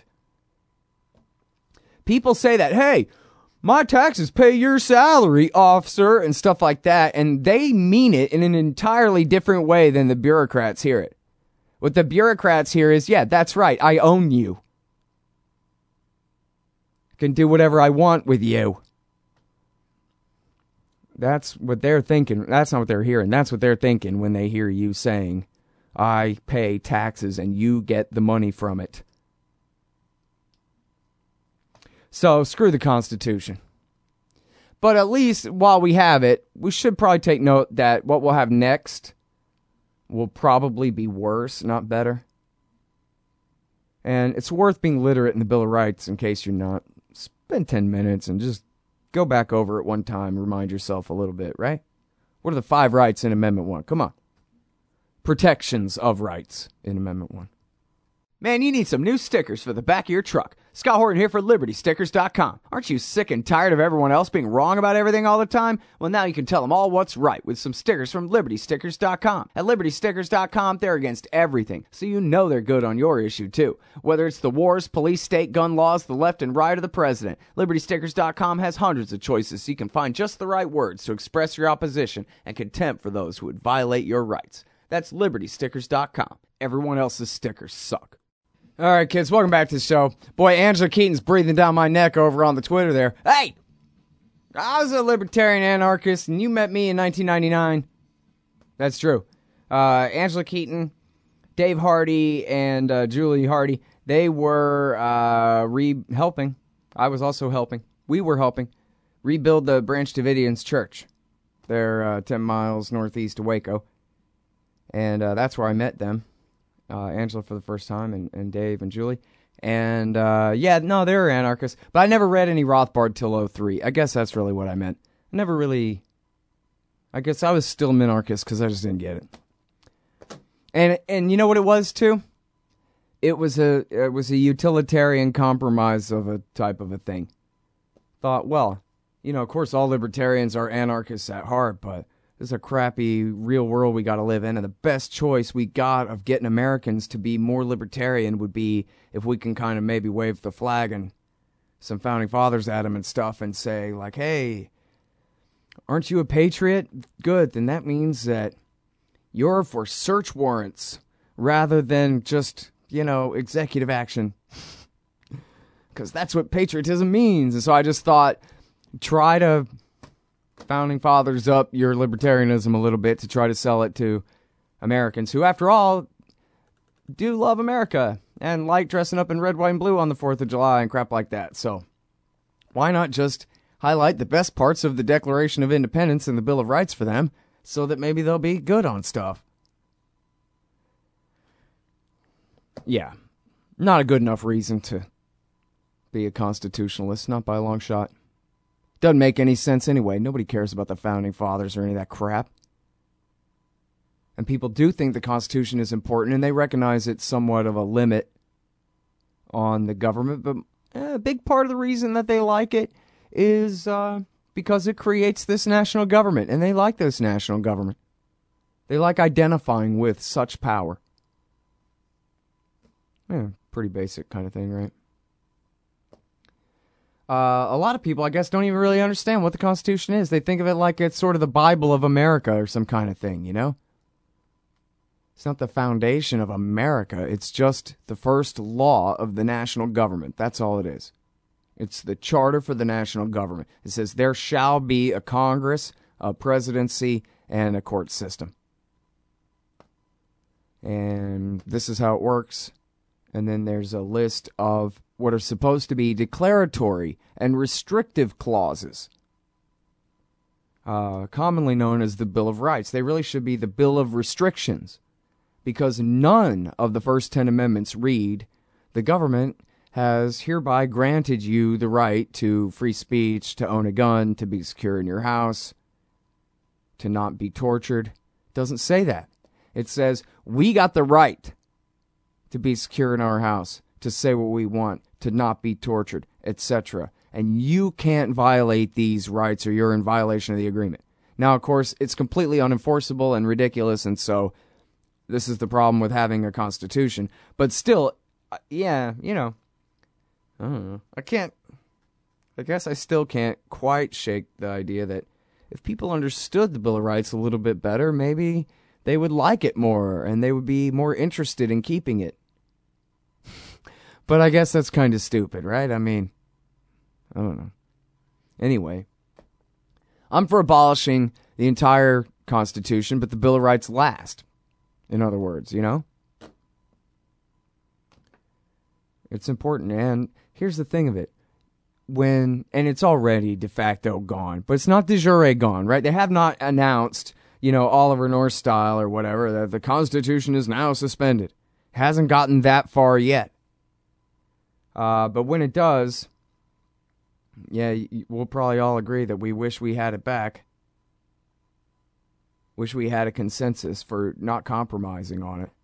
People say that, hey, my taxes pay your salary, officer, and stuff like that, and they mean it in an entirely different way than the bureaucrats hear it. What the bureaucrats hear is, yeah, that's right, I own you. I can do whatever I want with you. That's what they're thinking. That's not what they're hearing. That's what they're thinking when they hear you saying, I pay taxes and you get the money from it. So, screw the Constitution. But at least while we have it, we should probably take note that what we'll have next will probably be worse, not better. And it's worth being literate in the Bill of Rights in case you're not. Spend ten minutes and just go back over it one time, remind yourself a little bit, right? What are the five rights in Amendment one? Come on. Protections of rights in Amendment one. Man, you need some new stickers for the back of your truck. Scott Horton here for Liberty Stickers dot com. Aren't you sick and tired of everyone else being wrong about everything all the time? Well, now you can tell them all what's right with some stickers from Liberty Stickers dot com. At Liberty Stickers dot com, they're against everything, so you know they're good on your issue, too. Whether it's the wars, police, state, gun laws, the left and right, or the president, Liberty Stickers dot com has hundreds of choices so you can find just the right words to express your opposition and contempt for those who would violate your rights. That's Liberty Stickers dot com. Everyone else's stickers suck. All right, kids, welcome back to the show. Boy, Angela Keaton's breathing down my neck over on the Twitter there. Hey! I was a libertarian anarchist, and you met me in nineteen ninety-nine. That's true. Uh, Angela Keaton, Dave Hardy, and uh, Julie Hardy, they were uh, re helping. I was also helping. We were helping rebuild the Branch Davidians Church. They're uh, ten miles northeast of Waco. And uh, that's where I met them. Uh, Angela for the first time, and, and Dave and Julie. And, uh, yeah, no, they were anarchists. But I never read any Rothbard till oh three. I guess that's really what I meant. I never really... I guess I was still minarchist because I just didn't get it. And and you know what it was, too? It was a it was a utilitarian compromise of a type of a thing. Thought, well, you know, of course all libertarians are anarchists at heart, but... this is a crappy real world we got to live in, and the best choice we got of getting Americans to be more libertarian would be if we can kind of maybe wave the flag and some founding fathers at them and stuff and say, like, hey, aren't you a patriot? Good, then that means that you're for search warrants rather than just, you know, executive action. Because that's what patriotism means. And so I just thought, try to... founding fathers up your libertarianism a little bit to try to sell it to Americans who, after all, do love America and like dressing up in red, white, and blue on the fourth of July and crap like that. So why not just highlight the best parts of the Declaration of Independence and the Bill of Rights for them so that maybe they'll be good on stuff? Yeah, not a good enough reason to be a constitutionalist, not by a long shot. Doesn't make any sense anyway. Nobody cares about the founding fathers or any of that crap. And people do think the Constitution is important, and they recognize it's somewhat of a limit on the government. But eh, a big part of the reason that they like it is uh, because it creates this national government, and they like this national government. They like identifying with such power. Yeah, pretty basic kind of thing, right? Uh, a lot of people, I guess, don't even really understand what the Constitution is. They think of it like it's sort of the Bible of America or some kind of thing, you know? It's not the foundation of America. It's just the first law of the national government. That's all it is. It's the charter for the national government. It says there shall be a Congress, a presidency, and a court system. And this is how it works. And then there's a list of what are supposed to be declaratory and restrictive clauses, uh, commonly known as the Bill of Rights. They really should be the Bill of Restrictions, because none of the first ten amendments read, the government has hereby granted you the right to free speech, to own a gun, to be secure in your house, to not be tortured. It doesn't say that. It says, we got the right to be secure in our house, to say what we want, to not be tortured, et cetera. And you can't violate these rights or you're in violation of the agreement. Now, of course, it's completely unenforceable and ridiculous, and so this is the problem with having a constitution. But still, uh, yeah, you know, I don't know. I can't, I guess I still can't quite shake the idea that if people understood the Bill of Rights a little bit better, maybe they would like it more, and they would be more interested in keeping it. But I guess that's kind of stupid, right? I mean, I don't know. Anyway, I'm for abolishing the entire Constitution, but the Bill of Rights last. In other words, you know? It's important, and here's the thing of it. When, and it's already de facto gone, but it's not de jure gone, right? They have not announced, you know, Oliver North style or whatever, that the Constitution is now suspended. Hasn't gotten that far yet. Uh, but when it does, yeah, we'll probably all agree that we wish we had it back. Wish we had a consensus for not compromising on it.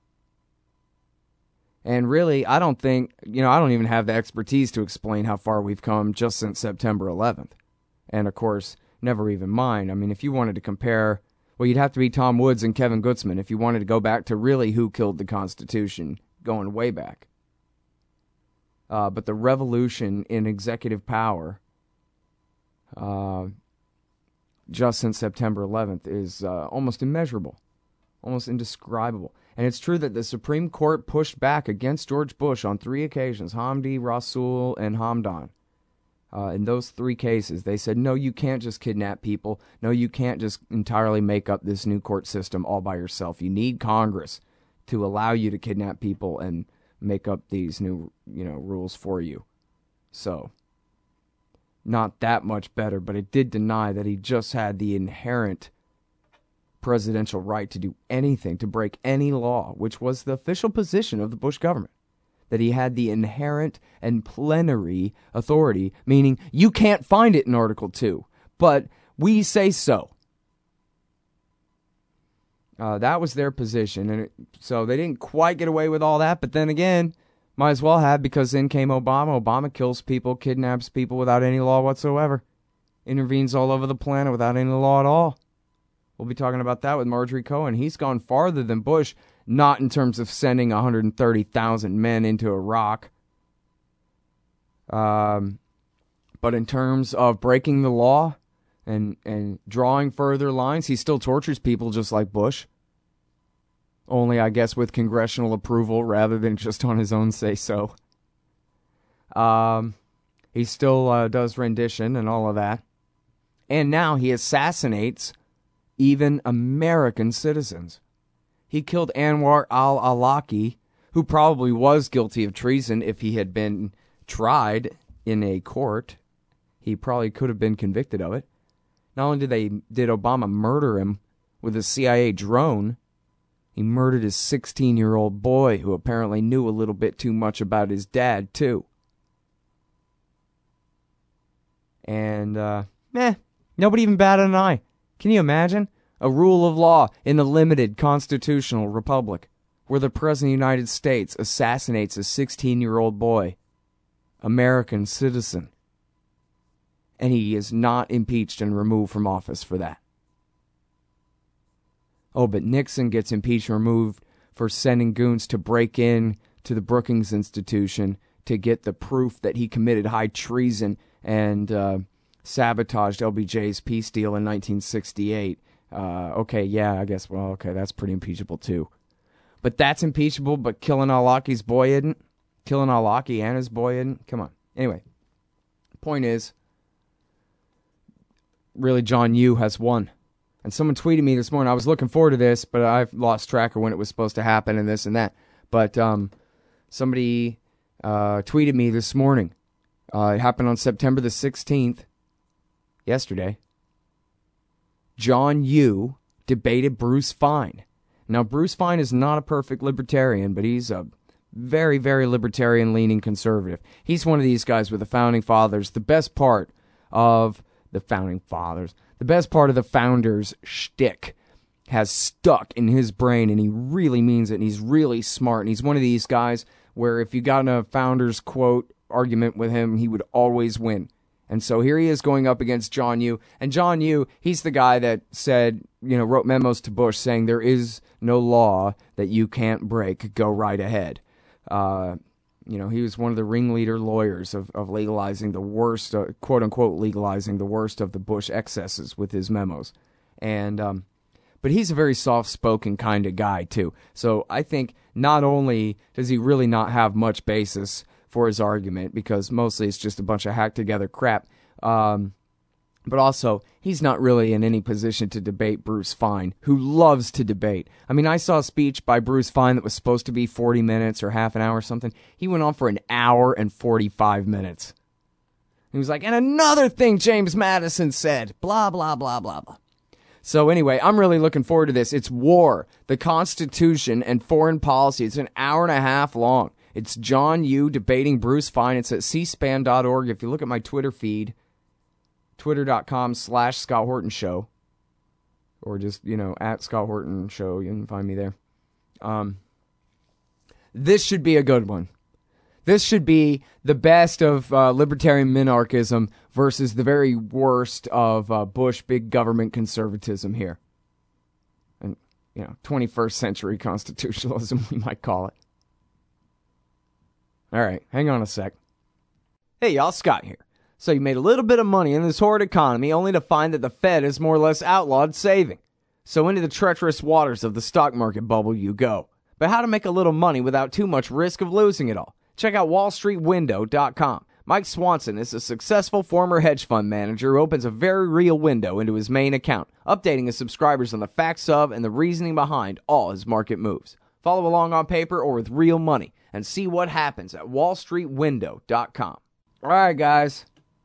And really, I don't think, you know, I don't even have the expertise to explain how far we've come just since September eleventh. And, of course, never even mind. I mean, if you wanted to compare, well, you'd have to be Tom Woods and Kevin Gutzman if you wanted to go back to really who killed the Constitution, going way back. Uh, but the revolution in executive power uh, just since September eleventh is uh, almost immeasurable, almost indescribable. And it's true that the Supreme Court pushed back against George Bush on three occasions, Hamdi, Rasul, and Hamdan. Uh, in those three cases, they said, no, you can't just kidnap people. No, you can't just entirely make up this new court system all by yourself. You need Congress to allow you to kidnap people and make up these new, you know, rules for you. So, not that much better, but it did deny that he just had the inherent presidential right to do anything, to break any law, which was the official position of the Bush government. That he had the inherent and plenary authority, meaning you can't find it in Article two, but we say so. Uh, that was their position, and it, so they didn't quite get away with all that, but then again, might as well have, because then came Obama. Obama kills people, kidnaps people without any law whatsoever, intervenes all over the planet without any law at all. We'll be talking about that with Marjorie Cohen. He's gone farther than Bush, not in terms of sending one hundred thirty thousand men into Iraq, um, but in terms of breaking the law and and drawing further lines. He still tortures people just like Bush, only I guess with congressional approval rather than just on his own say-so. Um, he still uh, does rendition and all of that. And now he assassinates even American citizens. He killed Anwar al-Awlaki, who probably was guilty of treason if he had been tried in a court. He probably could have been convicted of it. Not only did they did Obama murder him with a C I A drone, he murdered his sixteen-year-old boy, who apparently knew a little bit too much about his dad, too. And, uh, meh, nobody even batted an eye. Can you imagine? A rule of law in a limited constitutional republic where the President of the United States assassinates a sixteen-year-old boy, American citizen, and he is not impeached and removed from office for that. Oh, but Nixon gets impeached and removed for sending goons to break in to the Brookings Institution to get the proof that he committed high treason and uh, sabotaged L B J's peace deal in nineteen sixty-eight. Uh, okay, yeah, I guess, well, okay, that's pretty impeachable too. But that's impeachable, but killing al-Awlaki's boy isn't? Killing al-Awlaki and his boy isn't? Come on. Anyway, point is, really, John Yoo has won. And someone tweeted me this morning. I was looking forward to this, but I've lost track of when it was supposed to happen and this and that. But um, somebody uh, tweeted me this morning. Uh, it happened on September the sixteenth, yesterday. John Yoo debated Bruce Fine. Now, Bruce Fine is not a perfect libertarian, but he's a very, very libertarian-leaning conservative. He's one of these guys with the Founding Fathers. The best part of the Founding Fathers, the best part of the Founders' shtick has stuck in his brain, and he really means it, and he's really smart. And he's one of these guys where if you got in a Founders quote argument with him, he would always win. And so here he is going up against John Yoo. And John Yoo, he's the guy that said, you know, wrote memos to Bush saying there is no law that you can't break. Go right ahead. Uh, you know, he was one of the ringleader lawyers of, of legalizing the worst, uh, quote unquote, legalizing the worst of the Bush excesses with his memos. And, um, but he's a very soft-spoken kind of guy, too. So I think not only does he really not have much basis for his argument, because mostly it's just a bunch of hacked-together crap, um, but also he's not really in any position to debate Bruce Fein, who loves to debate. I mean, I saw a speech by Bruce Fein that was supposed to be forty minutes or half an hour or something. He went on for an hour and forty-five minutes. He was like, and another thing James Madison said, blah, blah, blah, blah, blah. So anyway, I'm really looking forward to this. It's War, the Constitution, and Foreign Policy. It's an hour and a half long. It's John Yoo debating Bruce Fein. It's at c span dot org. If you look at my Twitter feed, twitter.com slash Scott Horton Show, or just, you know, at Scott Horton Show, you can find me there. Um, this should be a good one. This should be the best of uh, libertarian minarchism versus the very worst of uh, Bush big government conservatism here. And, you know, twenty-first century constitutionalism, we might call it. All right, hang on a sec. Hey, y'all, Scott here. So you made a little bit of money in this horrid economy only to find that the Fed has more or less outlawed saving. So into the treacherous waters of the stock market bubble you go. But how to make a little money without too much risk of losing it all? Check out wall street window dot com. Mike Swanson is a successful former hedge fund manager who opens a very real window into his main account, updating his subscribers on the facts of and the reasoning behind all his market moves. Follow along on paper or with real money and see what happens at wall street window dot com. All right, guys.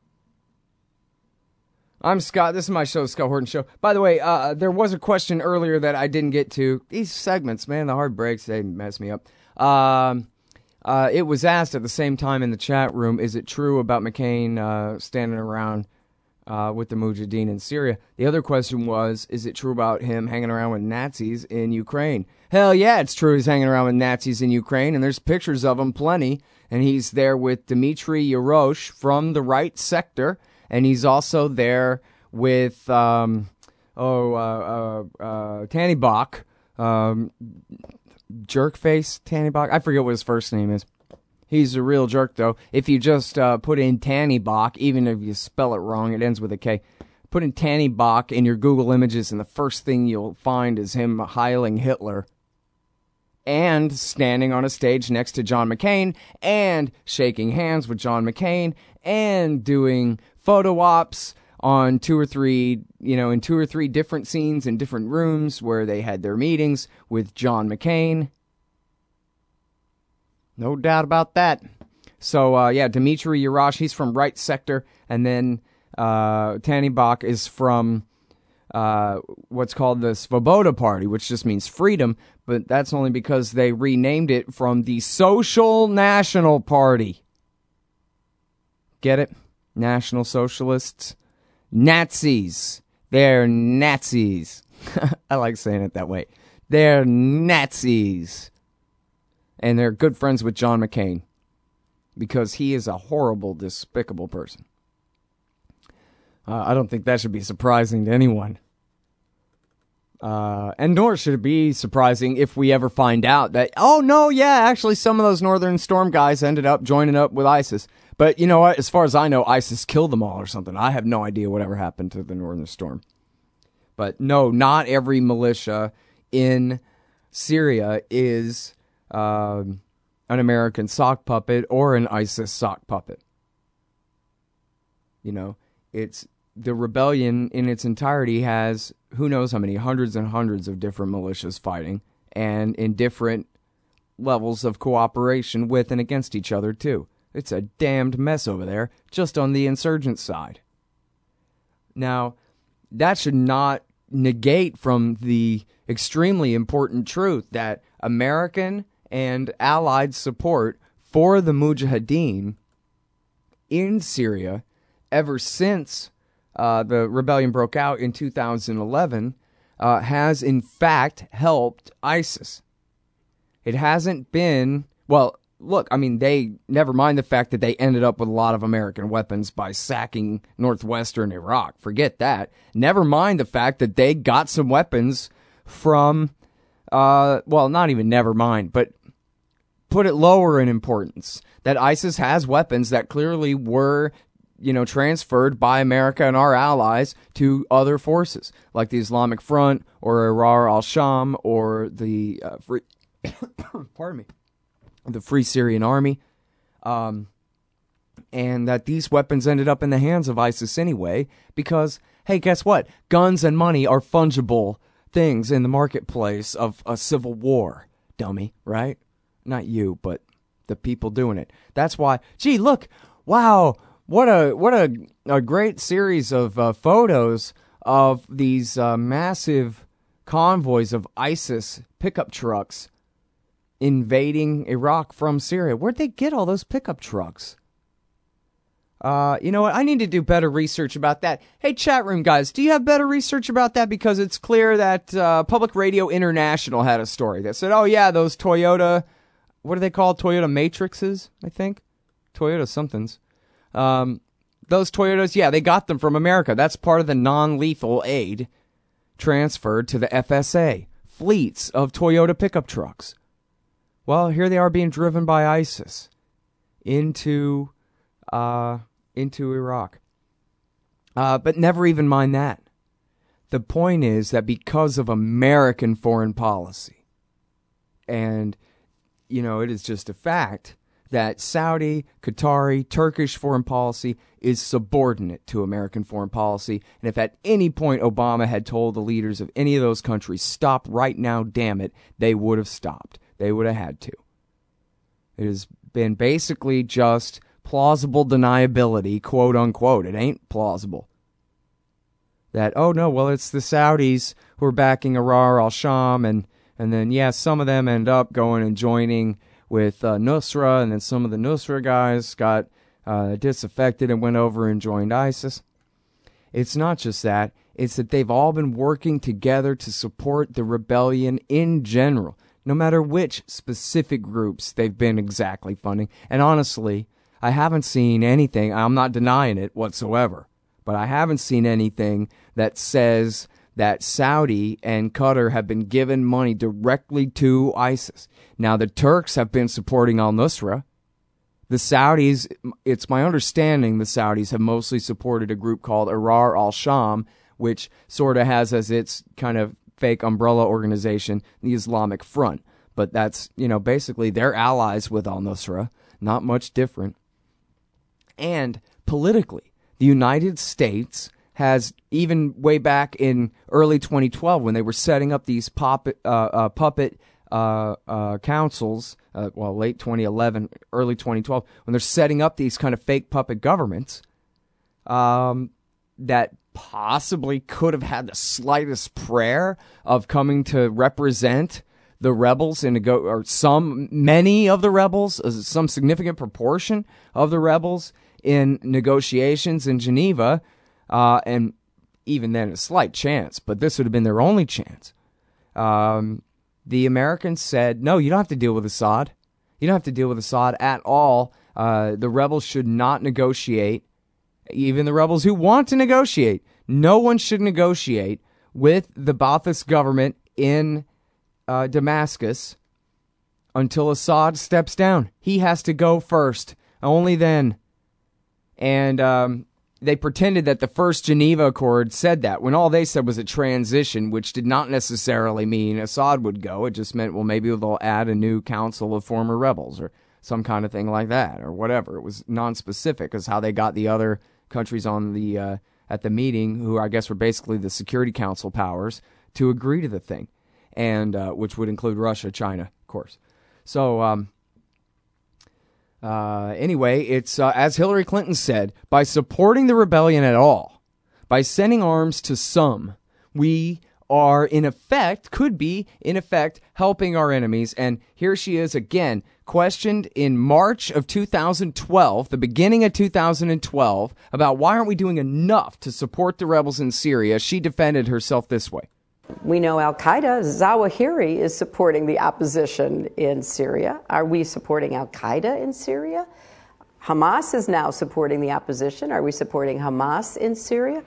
I'm Scott. This is my show, Scott Horton Show. By the way, uh, there was a question earlier that I didn't get to. These segments, man, the hard breaks, they mess me up. Um... Uh, it was asked at the same time in the chat room, is it true about McCain uh, standing around uh, with the Mujahideen in Syria? The other question was, is it true about him hanging around with Nazis in Ukraine? Hell yeah, it's true he's hanging around with Nazis in Ukraine, and there's pictures of him plenty. And he's there with Dmitry Yarosh from the right sector, and he's also there with, um, oh, uh, uh, uh, Tannibok, um... Jerkface Tannibok. I forget what his first name is. He's a real jerk, though. If you just uh, put in Tannibok, even if you spell it wrong, it ends with a K. Put in Tannibok in your Google Images, and the first thing you'll find is him heiling Hitler. And standing on a stage next to John McCain, and shaking hands with John McCain, and doing photo ops on two or three, you know, in two or three different scenes in different rooms where they had their meetings with John McCain. No doubt about that. So, uh, yeah, Dmitry Yarosh, he's from right sector, and then uh, Tannibok is from uh, what's called the Svoboda Party, which just means freedom, but that's only because they renamed it from the Social National Party. Get it? National Socialists. Nazis. They're Nazis. I like saying it that way. They're Nazis. And they're good friends with John McCain. Because he is a horrible, despicable person. Uh, I don't think that should be surprising to anyone. Uh, and nor should it be surprising if we ever find out that, oh no, yeah, actually some of those Northern Storm guys ended up joining up with ISIS. But you know what? As far as I know, ISIS killed them all or something. I have no idea whatever happened to the Northern Storm. But no, not every militia in Syria is uh, an American sock puppet or an ISIS sock puppet. You know, it's the rebellion in its entirety has who knows how many hundreds and hundreds of different militias fighting, and in different levels of cooperation with and against each other too. It's a damned mess over there, just on the insurgent side. Now, that should not negate from the extremely important truth that American and Allied support for the Mujahideen in Syria, ever since uh, the rebellion broke out in two thousand eleven, uh, has in fact helped ISIS. It hasn't been, well, look, I mean, they never mind the fact that they ended up with a lot of American weapons by sacking northwestern Iraq. Forget that. Never mind the fact that they got some weapons from, uh, well, not even never mind, but put it lower in importance. That ISIS has weapons that clearly were, you know, transferred by America and our allies to other forces, like the Islamic Front or Ahrar al-Sham or the uh, free, pardon me, the Free Syrian Army, um, and that these weapons ended up in the hands of ISIS anyway, because, hey, guess what? Guns and money are fungible things in the marketplace of a civil war, dummy, right? Not you, but the people doing it. That's why, gee, look, wow, what a what a, a great series of uh, photos of these uh, massive convoys of ISIS pickup trucks invading Iraq from Syria. Where'd they get all those pickup trucks? Uh, you know what? I need to do better research about that. Hey, chat room guys, do you have better research about that? Because it's clear that uh, Public Radio International had a story that said, oh yeah, those Toyota, what are they called? Toyota Matrixes, I think? Toyota somethings. Um, those Toyotas, yeah, they got them from America. That's part of the non-lethal aid transferred to the F S A. Fleets of Toyota pickup trucks. Well, here they are being driven by ISIS into uh, into Iraq. Uh, but never even mind that. The point is that because of American foreign policy, and, you know, it is just a fact that Saudi, Qatari, Turkish foreign policy is subordinate to American foreign policy. And if at any point Obama had told the leaders of any of those countries, stop right now, damn it, they would have stopped. They would have had to. It has been basically just plausible deniability, quote unquote. It ain't plausible. That, oh no, well, it's the Saudis who are backing Ahrar al-Sham, and, and then, yeah, some of them end up going and joining with uh, Nusra, and then some of the Nusra guys got uh, disaffected and went over and joined ISIS. It's not just that. It's that they've all been working together to support the rebellion in general, no matter which specific groups they've been exactly funding. And honestly, I haven't seen anything, I'm not denying it whatsoever, but I haven't seen anything that says that Saudi and Qatar have been given money directly to ISIS. Now, the Turks have been supporting al-Nusra. The Saudis, it's my understanding the Saudis have mostly supported a group called Ahrar al-Sham, which sort of has as its kind of fake umbrella organization the Islamic Front. But that's, you know, basically they're allies with al-Nusra. Not much different. And politically, the United States has, even way back in early twenty twelve, when they were setting up these puppet, uh, uh, puppet uh, uh, councils, uh, well, late twenty eleven, early twenty twelve, when they're setting up these kind of fake puppet governments, um, that possibly could have had the slightest prayer of coming to represent the rebels in go or some, many of the rebels, some significant proportion of the rebels in negotiations in Geneva. Uh, and even then, a slight chance, but this would have been their only chance. Um, the Americans said, no, you don't have to deal with Assad. You don't have to deal with Assad at all. Uh, the rebels should not negotiate. Even the rebels who want to negotiate. No one should negotiate with the Ba'athist government in uh, Damascus until Assad steps down. He has to go first. Only then. And um, they pretended that the first Geneva Accord said that, when all they said was a transition, which did not necessarily mean Assad would go. It just meant, well, maybe they'll add a new council of former rebels or some kind of thing like that, or whatever. It was non-specific as how they got the other countries on the uh, at the meeting, who I guess were basically the Security Council powers, to agree to the thing, and uh, which would include Russia, China, of course. So um, uh, anyway, it's uh, as Hillary Clinton said, by supporting the rebellion at all, by sending arms to some, we are in effect, could be in effect, helping our enemies. And here she is again, questioned in March of two thousand twelve, the beginning of two thousand twelve, about why aren't we doing enough to support the rebels in Syria. She defended herself this way. We know Al-Qaeda, Zawahiri is supporting the opposition in Syria. Are we supporting Al-Qaeda in Syria? Hamas is now supporting the opposition. Are we supporting Hamas in Syria?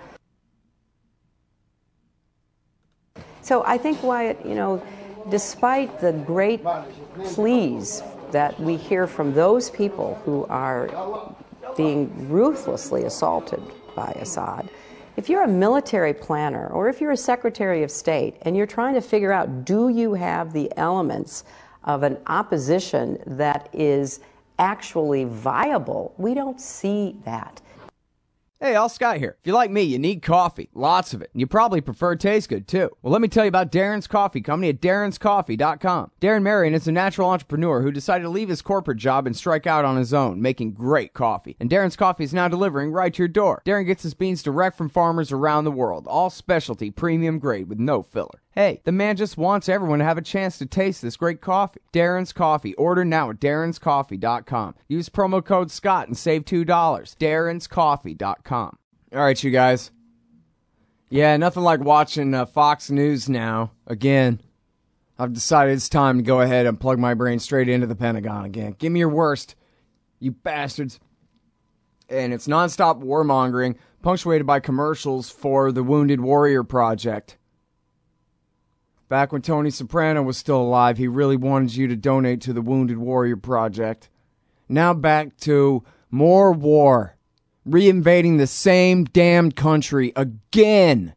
So I think, Wyatt, you know, despite the great pleas that we hear from those people who are being ruthlessly assaulted by Assad, if you're a military planner or if you're a Secretary of State and you're trying to figure out, do you have the elements of an opposition that is actually viable, we don't see that. Hey, all Scott here. If you're like me, you need coffee. Lots of it. And you probably prefer it tastes good, too. Well, let me tell you about Darren's Coffee Company at darrens coffee dot com. Darren Marion is a natural entrepreneur who decided to leave his corporate job and strike out on his own, making great coffee. And Darren's Coffee is now delivering right to your door. Darren gets his beans direct from farmers around the world. All specialty, premium grade with no filler. Hey, the man just wants everyone to have a chance to taste this great coffee. Darren's Coffee. Order now at darrens coffee dot com. Use promo code Scott and save two dollars. darrens coffee dot com. All right, you guys. Yeah, nothing like watching uh, Fox News now. Again, I've decided it's time to go ahead and plug my brain straight into the Pentagon again. Give me your worst, you bastards. And it's nonstop warmongering, punctuated by commercials for the Wounded Warrior Project. Back when Tony Soprano was still alive, he really wanted you to donate to the Wounded Warrior Project. Now back to more war. Reinvading the same damned country again.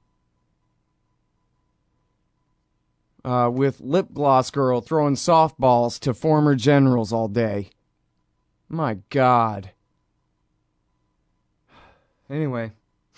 Uh, with Lip Gloss Girl throwing softballs to former generals all day. My God. Anyway.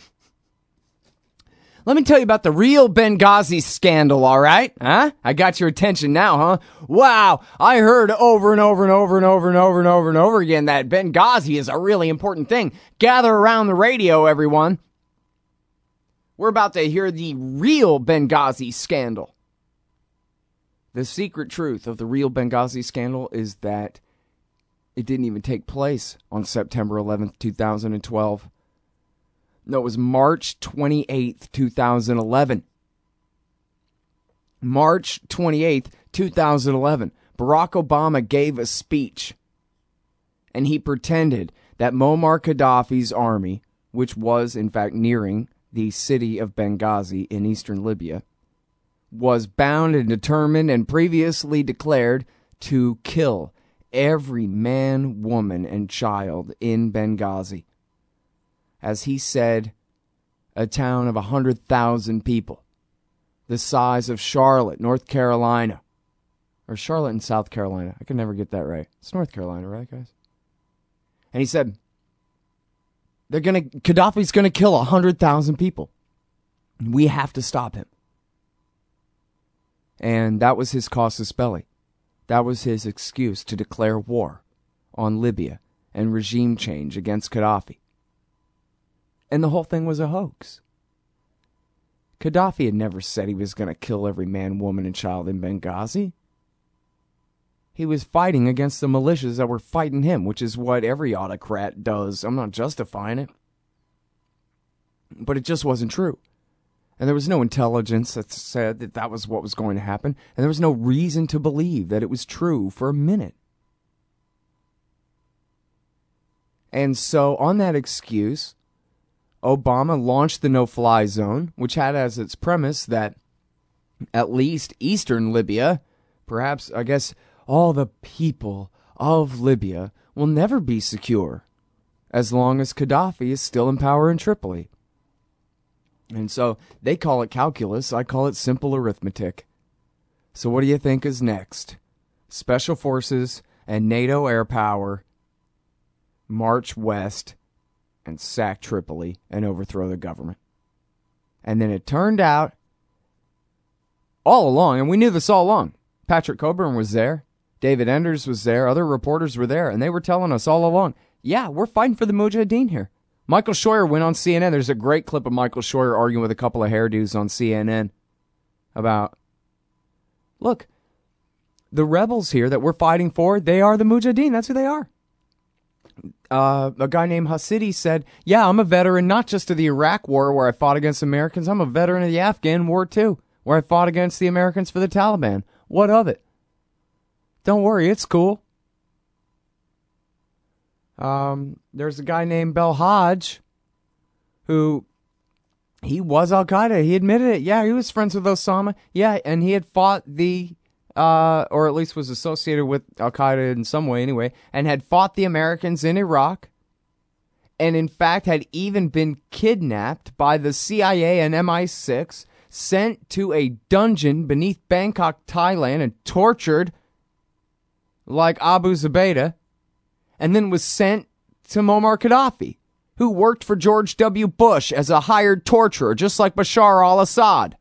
Let me tell you about the real Benghazi scandal, all right? Huh? I got your attention now, huh? Wow, I heard over and over and over and over and over and over and over again that Benghazi is a really important thing. Gather around the radio, everyone. We're about to hear the real Benghazi scandal. The secret truth of the real Benghazi scandal is that it didn't even take place on September eleventh, two thousand twelve. No, it was March twenty-eighth, two thousand eleven. March twenty-eighth, two thousand eleven. Barack Obama gave a speech. And he pretended that Muammar Gaddafi's army, which was in fact nearing the city of Benghazi in eastern Libya, was bound and determined and previously declared to kill every man, woman, and child in Benghazi. As he said, a town of one hundred thousand people, the size of Charlotte, North Carolina. Or Charlotte in South Carolina. I can never get that right. It's North Carolina, right, guys? And he said, they're gonna, Gaddafi's going to kill one hundred thousand people. We have to stop him. And that was his casus belli. That was his excuse to declare war on Libya and regime change against Gaddafi. And the whole thing was a hoax. Gaddafi had never said he was going to kill every man, woman, and child in Benghazi. He was fighting against the militias that were fighting him, which is what every autocrat does. I'm not justifying it. But it just wasn't true. And there was no intelligence that said that that was what was going to happen. And there was no reason to believe that it was true for a minute. And so on that excuse, Obama launched the no-fly zone, which had as its premise that at least eastern Libya, perhaps, I guess, all the people of Libya will never be secure as long as Gaddafi is still in power in Tripoli. And so they call it calculus. I call it simple arithmetic. So what do you think is next? Special forces and NATO air power march west and sack Tripoli and overthrow the government. And then it turned out all along, and we knew this all along, Patrick Coburn was there, David Enders was there, other reporters were there, and they were telling us all along, yeah, we're fighting for the Mujahideen here. Michael Scheuer went on C N N. There's a great clip of Michael Scheuer arguing with a couple of hairdos on C N N about, look, the rebels here that we're fighting for, they are the Mujahideen. That's who they are. Uh, a guy named Hasidi said, yeah, I'm a veteran not just of the Iraq war where I fought against Americans. I'm a veteran of the Afghan war too. where I fought against the Americans for the Taliban. What of it? Don't worry, it's cool. Um, there's a guy named Belhaj who, he was Al-Qaeda. He admitted it. Yeah, he was friends with Osama. Yeah, and he had fought the, uh, or at least was associated with Al-Qaeda in some way anyway, and had fought the Americans in Iraq, and in fact had even been kidnapped by the C I A and M I six, sent to a dungeon beneath Bangkok, Thailand, and tortured like Abu Zubaydah, and then was sent to Muammar Gaddafi, who worked for George W. Bush as a hired torturer, just like Bashar al-Assad.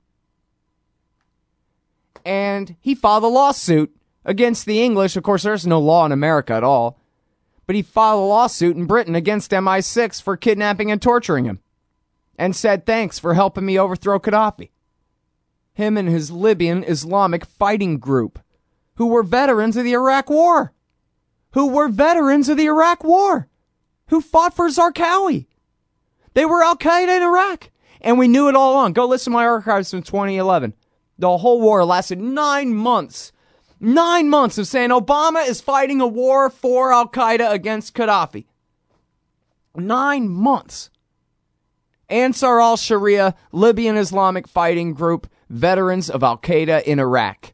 And he filed a lawsuit against the English. Of course, there's no law in America at all. But he filed a lawsuit in Britain against M I six for kidnapping and torturing him, and said thanks for helping me overthrow Gaddafi. Him and his Libyan Islamic fighting group, who were veterans of the Iraq War. Who were veterans of the Iraq War. Who fought for Zarqawi. They were Al-Qaeda in Iraq. And we knew it all along. Go listen to my archives from twenty eleven. The whole war lasted nine months. Nine months of saying Obama is fighting a war for Al-Qaeda against Gaddafi. Nine months. Ansar al-Sharia, Libyan Islamic fighting group, veterans of Al-Qaeda in Iraq.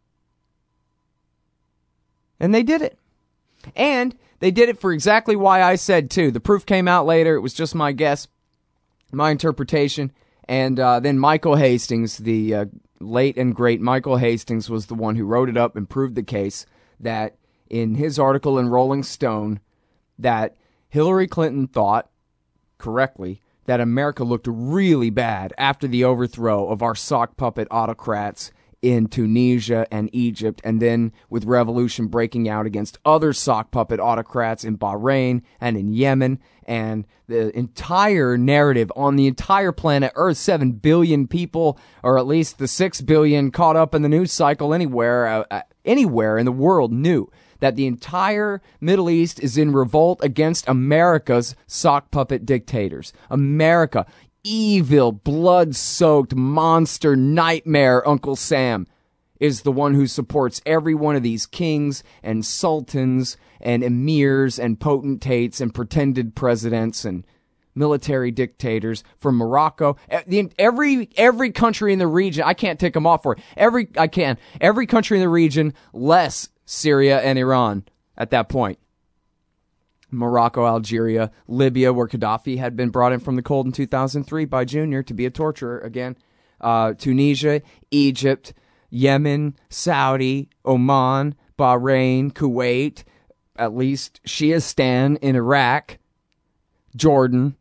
And they did it. And they did it for exactly why I said, too. The proof came out later. It was just my guess, my interpretation. And uh, then Michael Hastings, the uh, late and great Michael Hastings, was the one who wrote it up and proved the case that in his article in Rolling Stone that Hillary Clinton thought, correctly, that America looked really bad after the overthrow of our sock puppet autocrats in Tunisia and Egypt, and then with revolution breaking out against other sock puppet autocrats in Bahrain and in Yemen, and the entire narrative on the entire planet Earth, seven billion people, or at least the six billion caught up in the news cycle anywhere, uh, anywhere in the world knew that the entire Middle East is in revolt against America's sock puppet dictators. America. Evil, blood-soaked monster nightmare Uncle Sam is the one who supports every one of these kings and sultans and emirs and potentates and pretended presidents and military dictators from Morocco. Every every country in the region, I can't tick them off for it. Every I can. Every country in the region, less Syria and Iran at that point. Morocco, Algeria, Libya, where Gaddafi had been brought in from the cold in two thousand three by Junior to be a torturer again. Uh, Tunisia, Egypt, Yemen, Saudi, Oman, Bahrain, Kuwait, at least Shiistan in Iraq, Jordan.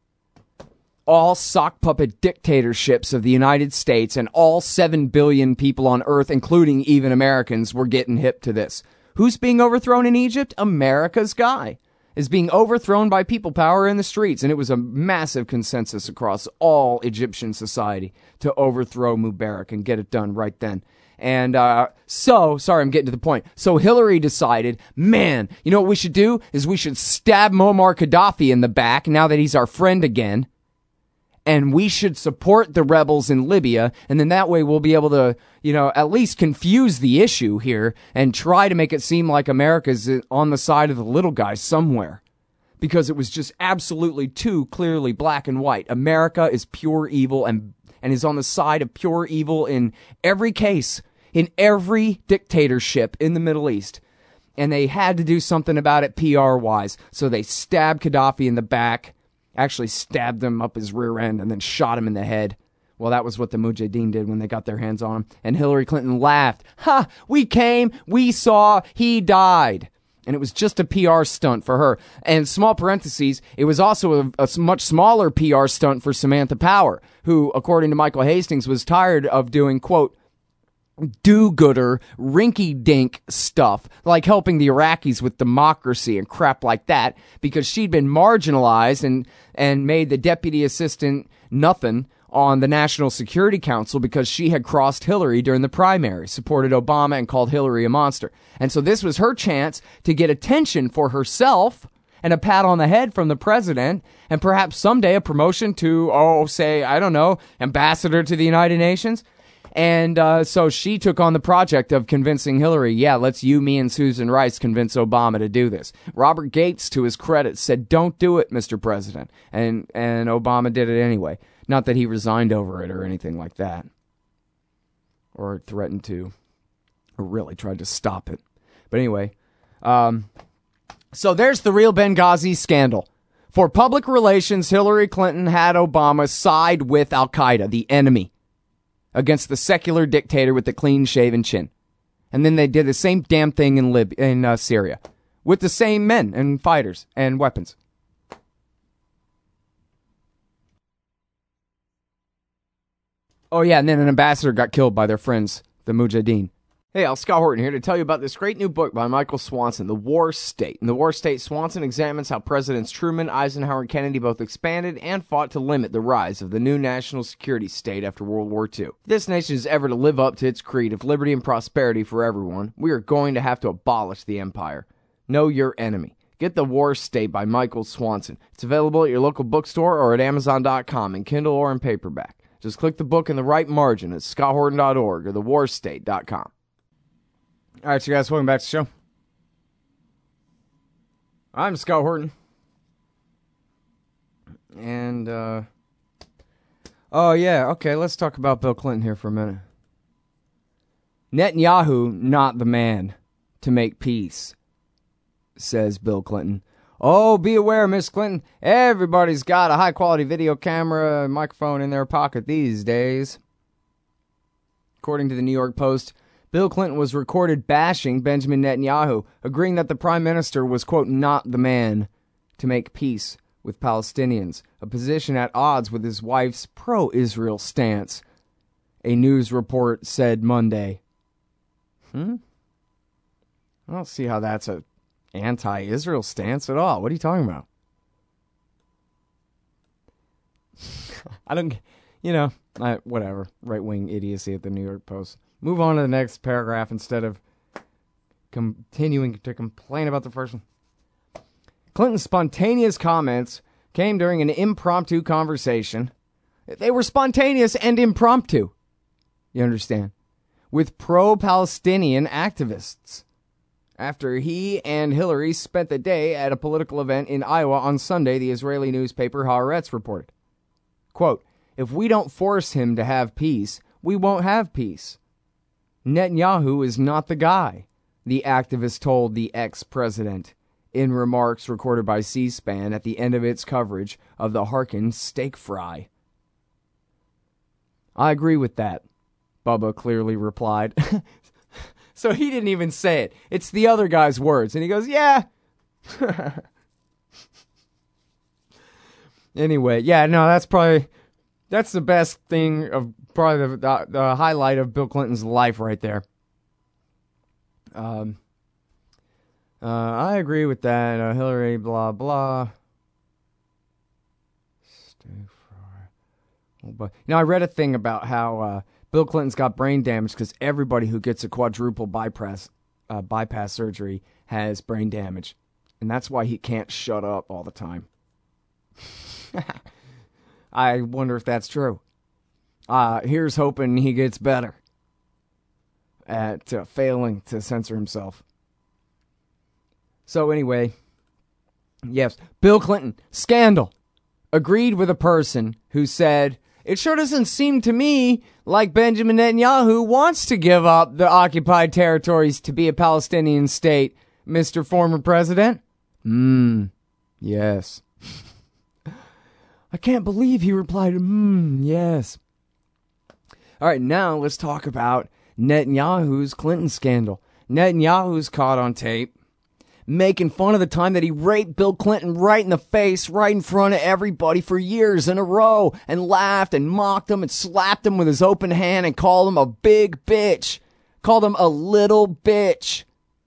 All sock puppet dictatorships of the United States, and all seven billion people on Earth, including even Americans, were getting hip to this. Who's being overthrown in Egypt? America's guy is being overthrown by people power in the streets. And it was a massive consensus across all Egyptian society to overthrow Mubarak and get it done right then. And uh, so, sorry, I'm getting to the point. So Hillary decided, man, you know what we should do is we should stab Muammar Gaddafi in the back now that he's our friend again. And we should support the rebels in Libya, and then that way we'll be able to, you know, at least confuse the issue here and try to make it seem like America's on the side of the little guy somewhere. Because it was just absolutely too clearly black and white. America is pure evil and and is on the side of pure evil in every case, in every dictatorship in the Middle East. And they had to do something about it P R-wise, so they stabbed Gaddafi in the back. Actually stabbed him up his rear end and then shot him in the head. Well, that was what the Mujahideen did when they got their hands on him. And Hillary Clinton laughed. Ha! We came, we saw, he died. And it was just a P R stunt for her. And small parentheses, it was also a, a much smaller P R stunt for Samantha Power, who, according to Michael Hastings, was tired of doing, quote, do-gooder, rinky-dink stuff, like helping the Iraqis with democracy and crap like that, because she'd been marginalized and, and made the deputy assistant nothing on the National Security Council because she had crossed Hillary during the primary, supported Obama, and called Hillary a monster. And so this was her chance to get attention for herself and a pat on the head from the president, and perhaps someday a promotion to, oh, say, I don't know, ambassador to the United Nations. And uh, so she took on the project of convincing Hillary, yeah, let's you, me, and Susan Rice convince Obama to do this. Robert Gates, to his credit, said, don't do it, Mister President. And, and Obama did it anyway. Not that he resigned over it or anything like that. Or threatened to. Or really tried to stop it. But anyway. Um, so there's the real Benghazi scandal. For public relations, Hillary Clinton had Obama side with Al-Qaeda, the enemy, against the secular dictator with the clean-shaven chin. And then they did the same damn thing in Lib- in uh, Syria, with the same men and fighters and weapons. Oh yeah, and then an ambassador got killed by their friends, the Mujahideen. Hey, Al Scott Horton here to tell you about this great new book by Michael Swanson, The War State. In The War State, Swanson examines how Presidents Truman, Eisenhower, and Kennedy both expanded and fought to limit the rise of the new national security state after World War Two. If this nation is ever to live up to its creed of liberty and prosperity for everyone, we are going to have to abolish the empire. Know your enemy. Get The War State by Michael Swanson. It's available at your local bookstore or at amazon dot com in Kindle or in paperback. Just click the book in the right margin at scott horton dot org or the war state dot com. All right, so you guys, welcome back to the show. I'm Scott Horton. And, uh... oh, yeah, okay, let's talk about Bill Clinton here for a minute. Netanyahu, not the man to make peace, says Bill Clinton. Oh, be aware, Miss Clinton, everybody's got a high-quality video camera and microphone in their pocket these days. According to the New York Post, Bill Clinton was recorded bashing Benjamin Netanyahu, agreeing that the prime minister was, quote, not the man to make peace with Palestinians, a position at odds with his wife's pro-Israel stance, a news report said Monday. Hmm? I don't see how that's a anti-Israel stance at all. What are you talking about? I don't, you know, I, whatever. Right-wing idiocy at the New York Post. Move on to the next paragraph instead of continuing to complain about the first one. Clinton's spontaneous comments came during an impromptu conversation. They were spontaneous and impromptu, you understand, with pro-Palestinian activists, after he and Hillary spent the day at a political event in Iowa on Sunday, the Israeli newspaper Haaretz reported. Quote, if we don't force him to have peace, we won't have peace. Netanyahu is not the guy, the activist told the ex-president in remarks recorded by C-SPAN at the end of its coverage of the Harkin steak fry. I agree with that, Bubba clearly replied. So he didn't even say it. It's the other guy's words. And he goes, yeah. Anyway, yeah, no, that's probably, that's the best thing of probably the, the, the highlight of Bill Clinton's life right there. Um, uh, I agree with that. Uh, Hillary, blah, blah. Stay far. But, you know, I read a thing about how uh, Bill Clinton's got brain damage because everybody who gets a quadruple bypass, uh, bypass surgery has brain damage. And that's why he can't shut up all the time. I wonder if that's true. Uh, here's hoping he gets better at uh, failing to censor himself. So anyway, yes, Bill Clinton, scandal, agreed with a person who said, it sure doesn't seem to me like Benjamin Netanyahu wants to give up the occupied territories to be a Palestinian state, Mister Former President. Hmm, yes. I can't believe he replied, hmm, yes. All right, now let's talk about Netanyahu's Clinton scandal. Netanyahu's caught on tape making fun of the time that he raped Bill Clinton right in the face, right in front of everybody for years in a row, and laughed and mocked him and slapped him with his open hand and called him a big bitch. Called him a little bitch.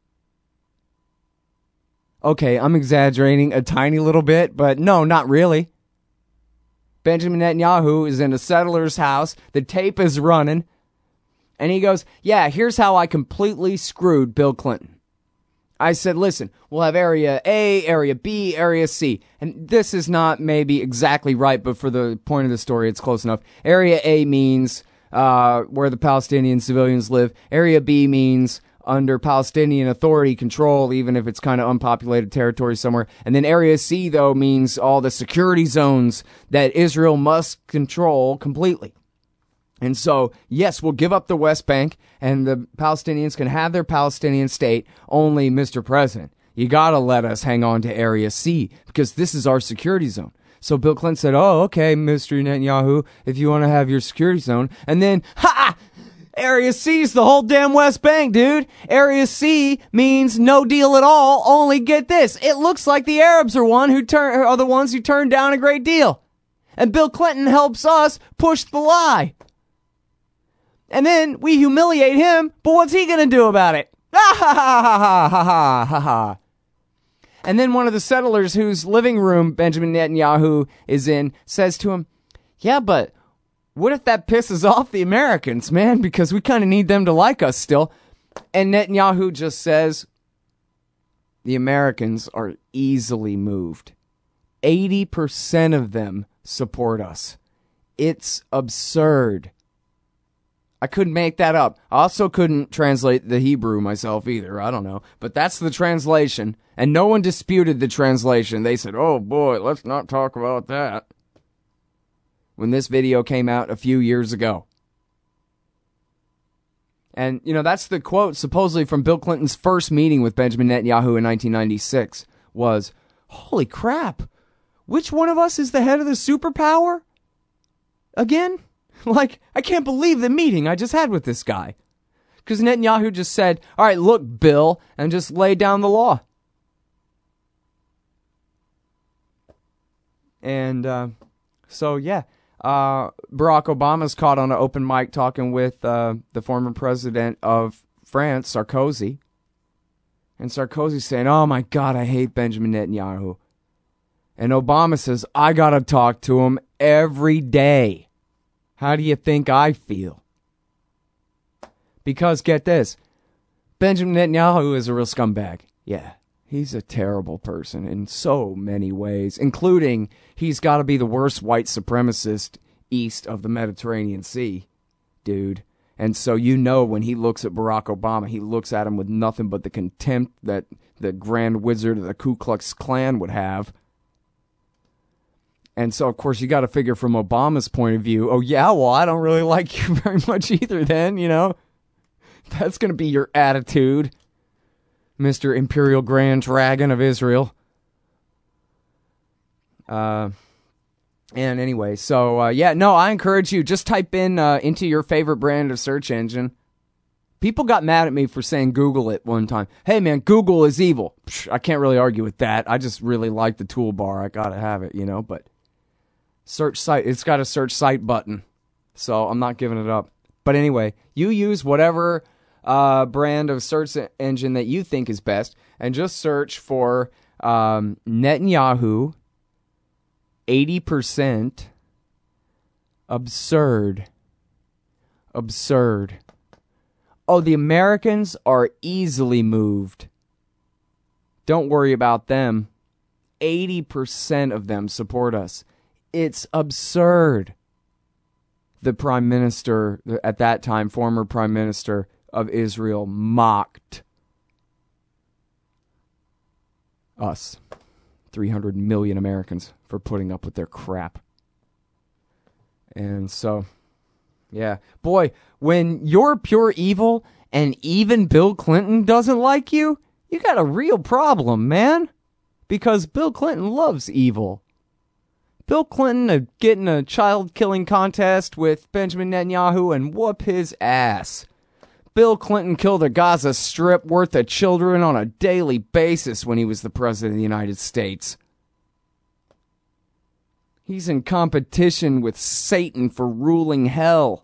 Okay, I'm exaggerating a tiny little bit, but no, not really. Benjamin Netanyahu is in a settler's house. The tape is running. And he goes, yeah, here's how I completely screwed Bill Clinton. I said, listen, we'll have area A, area B, area C. And this is not maybe exactly right, but for the point of the story, it's close enough. Area A means uh, where the Palestinian civilians live. Area B means under Palestinian Authority control, even if it's kind of unpopulated territory somewhere. And then Area C, though, means all the security zones that Israel must control completely. And so, yes, we'll give up the West Bank, and the Palestinians can have their Palestinian state, only, Mister President, you gotta let us hang on to Area C, because this is our security zone. So Bill Clinton said, oh, okay, Mister Netanyahu, if you want to have your security zone. And then, ha! Area C is the whole damn West Bank, dude. Area C means no deal at all. Only get this. It looks like the Arabs are one who turn are the ones who turned down a great deal. And Bill Clinton helps us push the lie. And then we humiliate him, but what's he going to do about it? Ah, ha, ha, ha, ha, ha, ha, ha. And then one of the settlers whose living room Benjamin Netanyahu is in says to him, yeah, but what if that pisses off the Americans, man? Because we kind of need them to like us still. And Netanyahu just says, the Americans are easily moved. eighty percent of them support us. It's absurd. I couldn't make that up. I also couldn't translate the Hebrew myself either. I don't know. But that's the translation. And no one disputed the translation. They said, oh boy, let's not talk about that. When this video came out a few years ago. And, you know, that's the quote supposedly from Bill Clinton's first meeting with Benjamin Netanyahu in nineteen ninety-six was, holy crap, which one of us is the head of the superpower? Again? Like, I can't believe the meeting I just had with this guy. Because Netanyahu just said, all right, look, Bill, and just lay down the law. And, uh, so, yeah. Uh, Barack Obama's caught on an open mic talking with uh, the former president of France, Sarkozy. And Sarkozy's saying, oh my God, I hate Benjamin Netanyahu. And Obama says, I gotta talk to him every day. How do you think I feel? Because, get this, Benjamin Netanyahu is a real scumbag. Yeah, he's a terrible person in so many ways, including he's got to be the worst white supremacist east of the Mediterranean Sea, dude. And so you know when he looks at Barack Obama, he looks at him with nothing but the contempt that the Grand Wizard of the Ku Klux Klan would have. And so, of course, you got to figure from Obama's point of view, oh, yeah, well, I don't really like you very much either then, you know. That's going to be your attitude, Mister Imperial Grand Dragon of Israel. Uh, and anyway, so, uh, yeah, no, I encourage you, just type in uh, into your favorite brand of search engine. People got mad at me for saying Google it one time. Hey, man, Google is evil. Psh, I can't really argue with that. I just really like the toolbar. I got to have it, you know, but search site, it's got a search site button, so I'm not giving it up. But anyway, you use whatever uh, brand of search engine that you think is best, and just search for um, Netanyahu, eighty percent absurd. Absurd. Oh, the Americans are easily moved. Don't worry about them. eighty percent of them support us. It's absurd. The prime minister, at that time, former prime minister of Israel, mocked us, three hundred million Americans, for putting up with their crap. And so, yeah. Boy, when you're pure evil and even Bill Clinton doesn't like you, you got a real problem, man. Because Bill Clinton loves evil. Bill Clinton uh, get in a child-killing contest with Benjamin Netanyahu and whoop his ass. Bill Clinton killed a Gaza Strip worth of children on a daily basis when he was the president of the United States. He's in competition with Satan for ruling hell.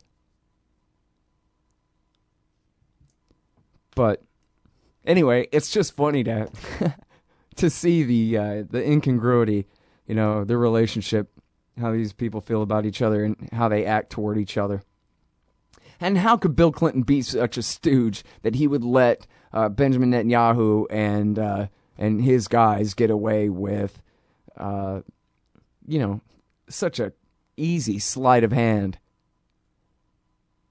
But anyway, it's just funny to to see the uh, the incongruity, you know, the relationship, how these people feel about each other and how they act toward each other. And how could Bill Clinton be such a stooge that he would let uh, Benjamin Netanyahu and uh, and his guys get away with, uh, you know, such a easy sleight of hand?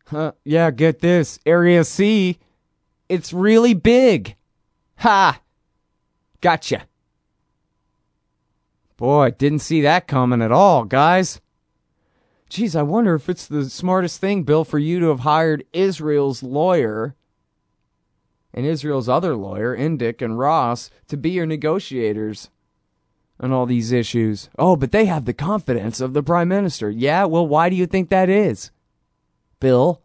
Huh, yeah, get this. Area C, it's really big. Ha! Gotcha. Boy, didn't see that coming at all, guys. Geez, I wonder if it's the smartest thing, Bill, for you to have hired Israel's lawyer and Israel's other lawyer, Indyk and Ross, to be your negotiators on all these issues. Oh, but they have the confidence of the prime minister. Yeah, well, why do you think that is, Bill?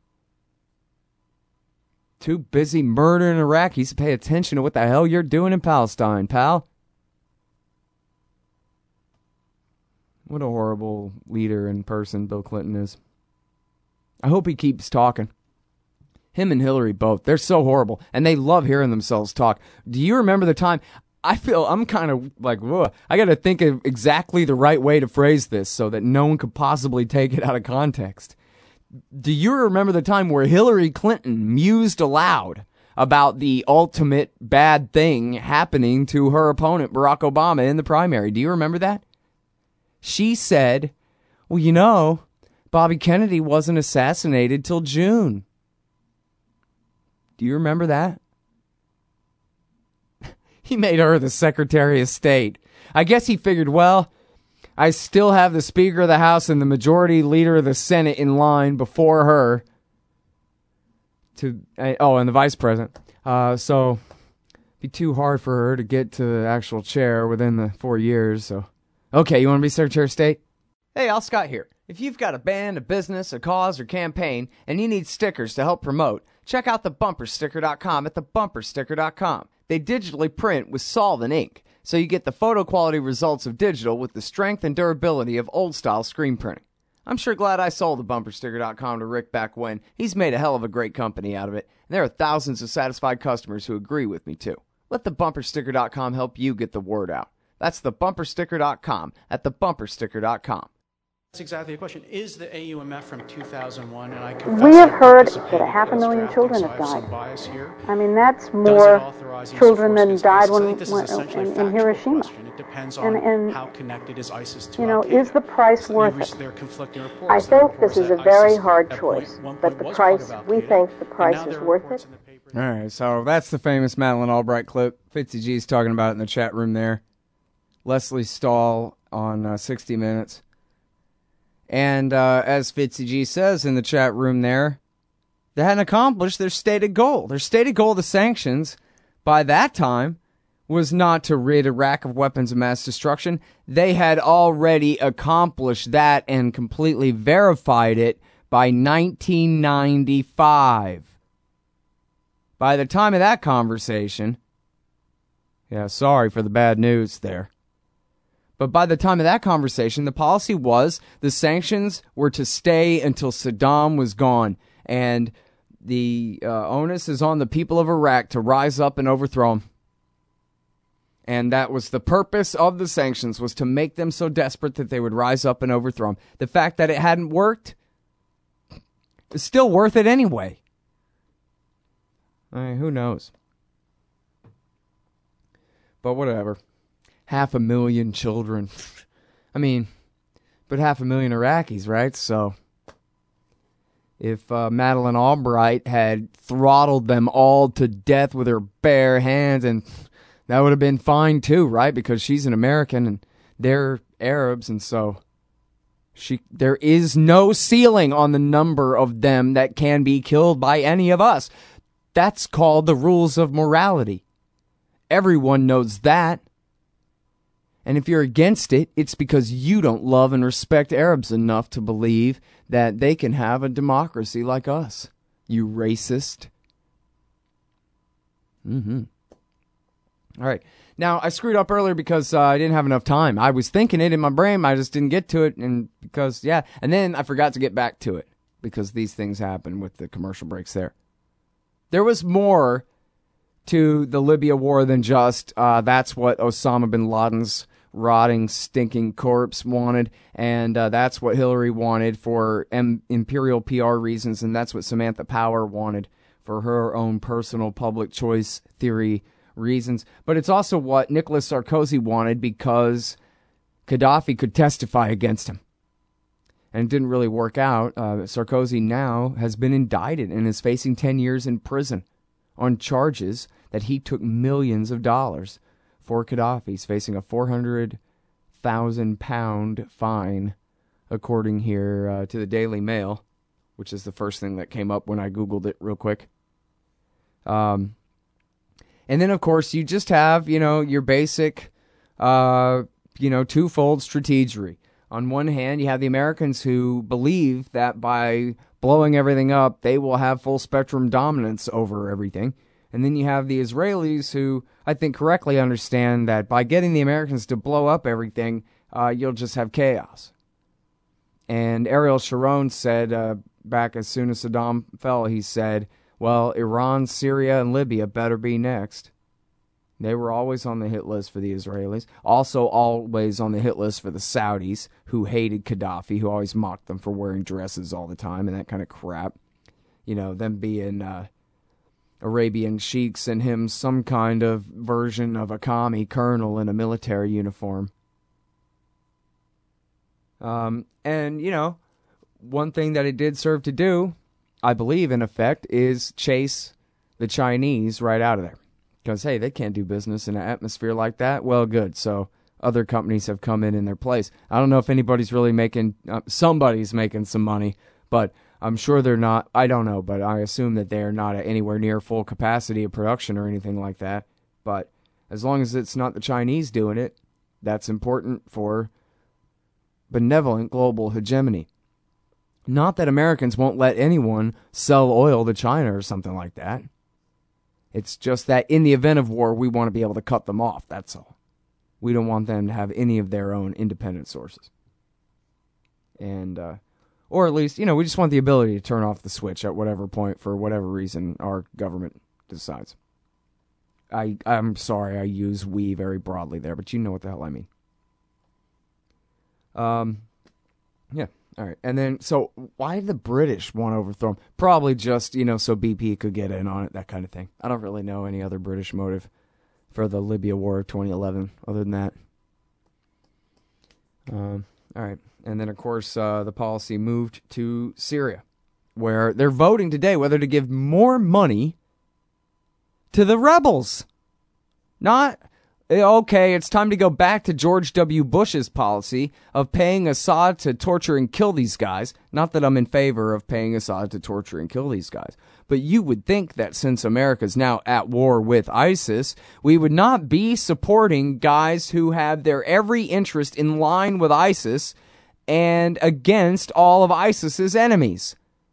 Too busy murdering Iraqis to pay attention to what the hell you're doing in Palestine, pal. What a horrible leader and person Bill Clinton is. I hope he keeps talking. Him and Hillary both. They're so horrible. And they love hearing themselves talk. Do you remember the time? I feel I'm kind of like, whoa. I got to think of exactly the right way to phrase this so that no one could possibly take it out of context. Do you remember the time where Hillary Clinton mused aloud about the ultimate bad thing happening to her opponent, Barack Obama, in the primary? Do you remember that? She said, well, you know, Bobby Kennedy wasn't assassinated till June. Do you remember that? He made her the Secretary of State. I guess he figured, well, I still have the Speaker of the House and the Majority Leader of the Senate in line before her. To oh, and the Vice President. Uh, so it'd be too hard for her to get to the actual chair within the four years, so... Okay, you want to be Secretary of State? Hey, Al Scott here. If you've got a band, a business, a cause, or campaign, and you need stickers to help promote, check out the bumper sticker dot com at the bumper sticker dot com. They digitally print with solvent ink, so you get the photo quality results of digital with the strength and durability of old-style screen printing. I'm sure glad I sold the bumper sticker dot com to Rick back when. He's made a hell of a great company out of it, and there are thousands of satisfied customers who agree with me, too. Let the bumper sticker dot com help you get the word out. That's the bumper sticker dot com at the bumper sticker dot com. That's exactly the question. Is the A U M F from two thousand one, and I We have heard that a half a million children have died. I mean, that's more children than died when, when in, in Hiroshima. It depends on and, and, how connected is ISIS to You know, Al-Qaeda. is the price worth was, it? there are conflicting reports. I There are think this reports is a that very ISIS hard at choice, point- one but point the was part price, of we Al-Qaeda, think the and price now is there are worth reports it. in the paper- All right, so that's the famous Madeleine Albright clip. Fitzy G's talking about it in the chat room there. Leslie Stahl on uh, sixty minutes. And uh, as Fitzy G says in the chat room there, they hadn't accomplished their stated goal. Their stated goal of the sanctions by that time was not to rid Iraq of weapons of mass destruction. They had already accomplished that and completely verified it by nineteen ninety-five. By the time of that conversation, yeah, sorry for the bad news there. But by the time of that conversation, the policy was the sanctions were to stay until Saddam was gone. And the uh, onus is on the people of Iraq to rise up and overthrow him. And that was the purpose of the sanctions, was to make them so desperate that they would rise up and overthrow him. The fact that it hadn't worked is still worth it anyway. I mean, who knows? But whatever. Half a million children. I mean, but half a million Iraqis, right? So if uh, Madeleine Albright had throttled them all to death with her bare hands, and that would have been fine too, right? Because she's an American and they're Arabs, and so she there is no ceiling on the number of them that can be killed by any of us. That's called the rules of morality. Everyone knows that. And if you're against it, it's because you don't love and respect Arabs enough to believe that they can have a democracy like us. You racist. Mm-hmm. All right. Now, I screwed up earlier because uh, I didn't have enough time. I was thinking it in my brain. I just didn't get to it. And because, yeah. And then I forgot to get back to it because these things happen with the commercial breaks there. There was more to the Libya war than just uh, that's what Osama bin Laden's rotting, stinking corpse wanted, and uh, that's what Hillary wanted for M- imperial P R reasons, and that's what Samantha Power wanted for her own personal public choice theory reasons. But it's also what Nicolas Sarkozy wanted because Gaddafi could testify against him. and it didn't really work out. Uh, Sarkozy now has been indicted and is facing ten years in prison on charges that he took millions of dollars for Gaddafi. He's facing a four hundred thousand pound fine, according here uh, to the Daily Mail, which is the first thing that came up when I Googled it real quick. Um, and then, of course, you just have, you know, your basic, uh, you know, twofold strategy. On one hand, you have the Americans who believe that by blowing everything up, they will have full spectrum dominance over everything. And then you have the Israelis who, I think, correctly understand that by getting the Americans to blow up everything, uh, you'll just have chaos. And Ariel Sharon said uh, back as soon as Saddam fell, he said, well, Iran, Syria, and Libya better be next. They were always on the hit list for the Israelis. Also always on the hit list for the Saudis, who hated Gaddafi, who always mocked them for wearing dresses all the time and that kind of crap. You know, them being uh, Arabian sheiks and him some kind of version of a commie colonel in a military uniform. Um, and, you know, one thing that it did serve to do, I believe, in effect, is chase the Chinese right out of there. Because, hey, they can't do business in an atmosphere like that. Well, good. So other companies have come in in their place. I don't know if anybody's really making, uh, somebody's making some money, but I'm sure they're not. I don't know, but I assume that they're not at anywhere near full capacity of production or anything like that. But as long as it's not the Chinese doing it, that's important for benevolent global hegemony. Not that Americans won't let anyone sell oil to China or something like that. It's just that in the event of war, we want to be able to cut them off, that's all. We don't want them to have any of their own independent sources. And, uh, or at least, you know, we just want the ability to turn off the switch at whatever point for whatever reason our government decides. I, I'm sorry I use we very broadly there, but you know what the hell I mean. Um, yeah. All right, and then, so why did the British want to overthrow him? Probably just, you know, so B P could get in on it, that kind of thing. I don't really know any other British motive for the Libya War of twenty eleven other than that. Um, all right, and then, of course, uh, the policy moved to Syria, where they're voting today whether to give more money to the rebels. Not... Okay, it's time to go back to George W. Bush's policy of paying Assad to torture and kill these guys. Not that I'm in favor of paying Assad to torture and kill these guys. But you would think that since America's now at war with ISIS, we would not be supporting guys who have their every interest in line with ISIS and against all of ISIS's enemies.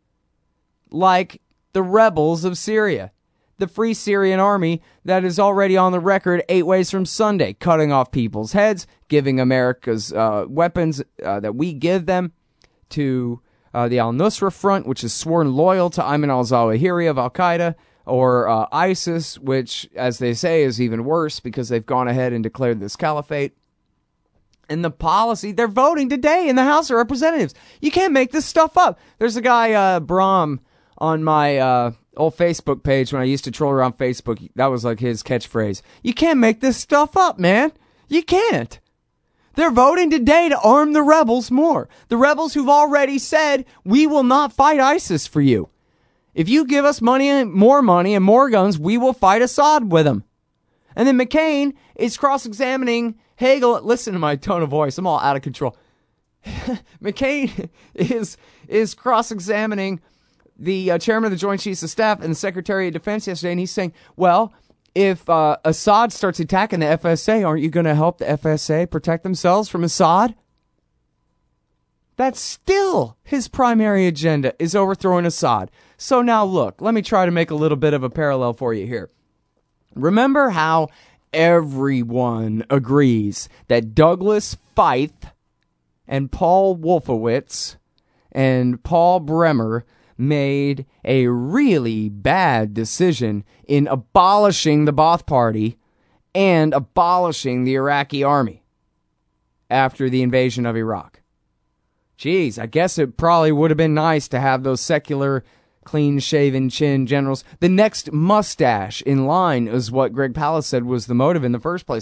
Like the rebels of Syria. The Free Syrian Army that is already on the record eight ways from Sunday, cutting off people's heads, giving America's uh, weapons uh, that we give them to uh, the al-Nusra Front, which is sworn loyal to Ayman al-Zawahiri of al-Qaeda, or uh, ISIS, which, as they say, is even worse because they've gone ahead and declared this caliphate. And the policy, they're voting today in the House of Representatives. You can't make this stuff up. There's a guy, uh, Brahm, on my... Uh, old Facebook page when I used to troll around Facebook. That was like his catchphrase. You can't make this stuff up, man. You can't. They're voting today to arm the rebels more. The rebels who've already said, we will not fight ISIS for you. If you give us money, more money and more guns, we will fight Assad with them. And then McCain is cross-examining Hagel. Listen to my tone of voice. I'm all out of control. McCain is, is cross-examining the uh, chairman of the Joint Chiefs of Staff and the Secretary of Defense yesterday, and he's saying, well, if uh, Assad starts attacking the F S A, aren't you going to help the F S A protect themselves from Assad? That's still his primary agenda, is overthrowing Assad. So now look, let me try to make a little bit of a parallel for you here. Remember how everyone agrees that Douglas Feith and Paul Wolfowitz and Paul Bremer made a really bad decision in abolishing the Ba'ath Party and abolishing the Iraqi army after the invasion of Iraq. Geez, I guess it probably would have been nice to have those secular, clean-shaven chin generals. The next mustache in line is what Greg Palast said was the motive in the first place.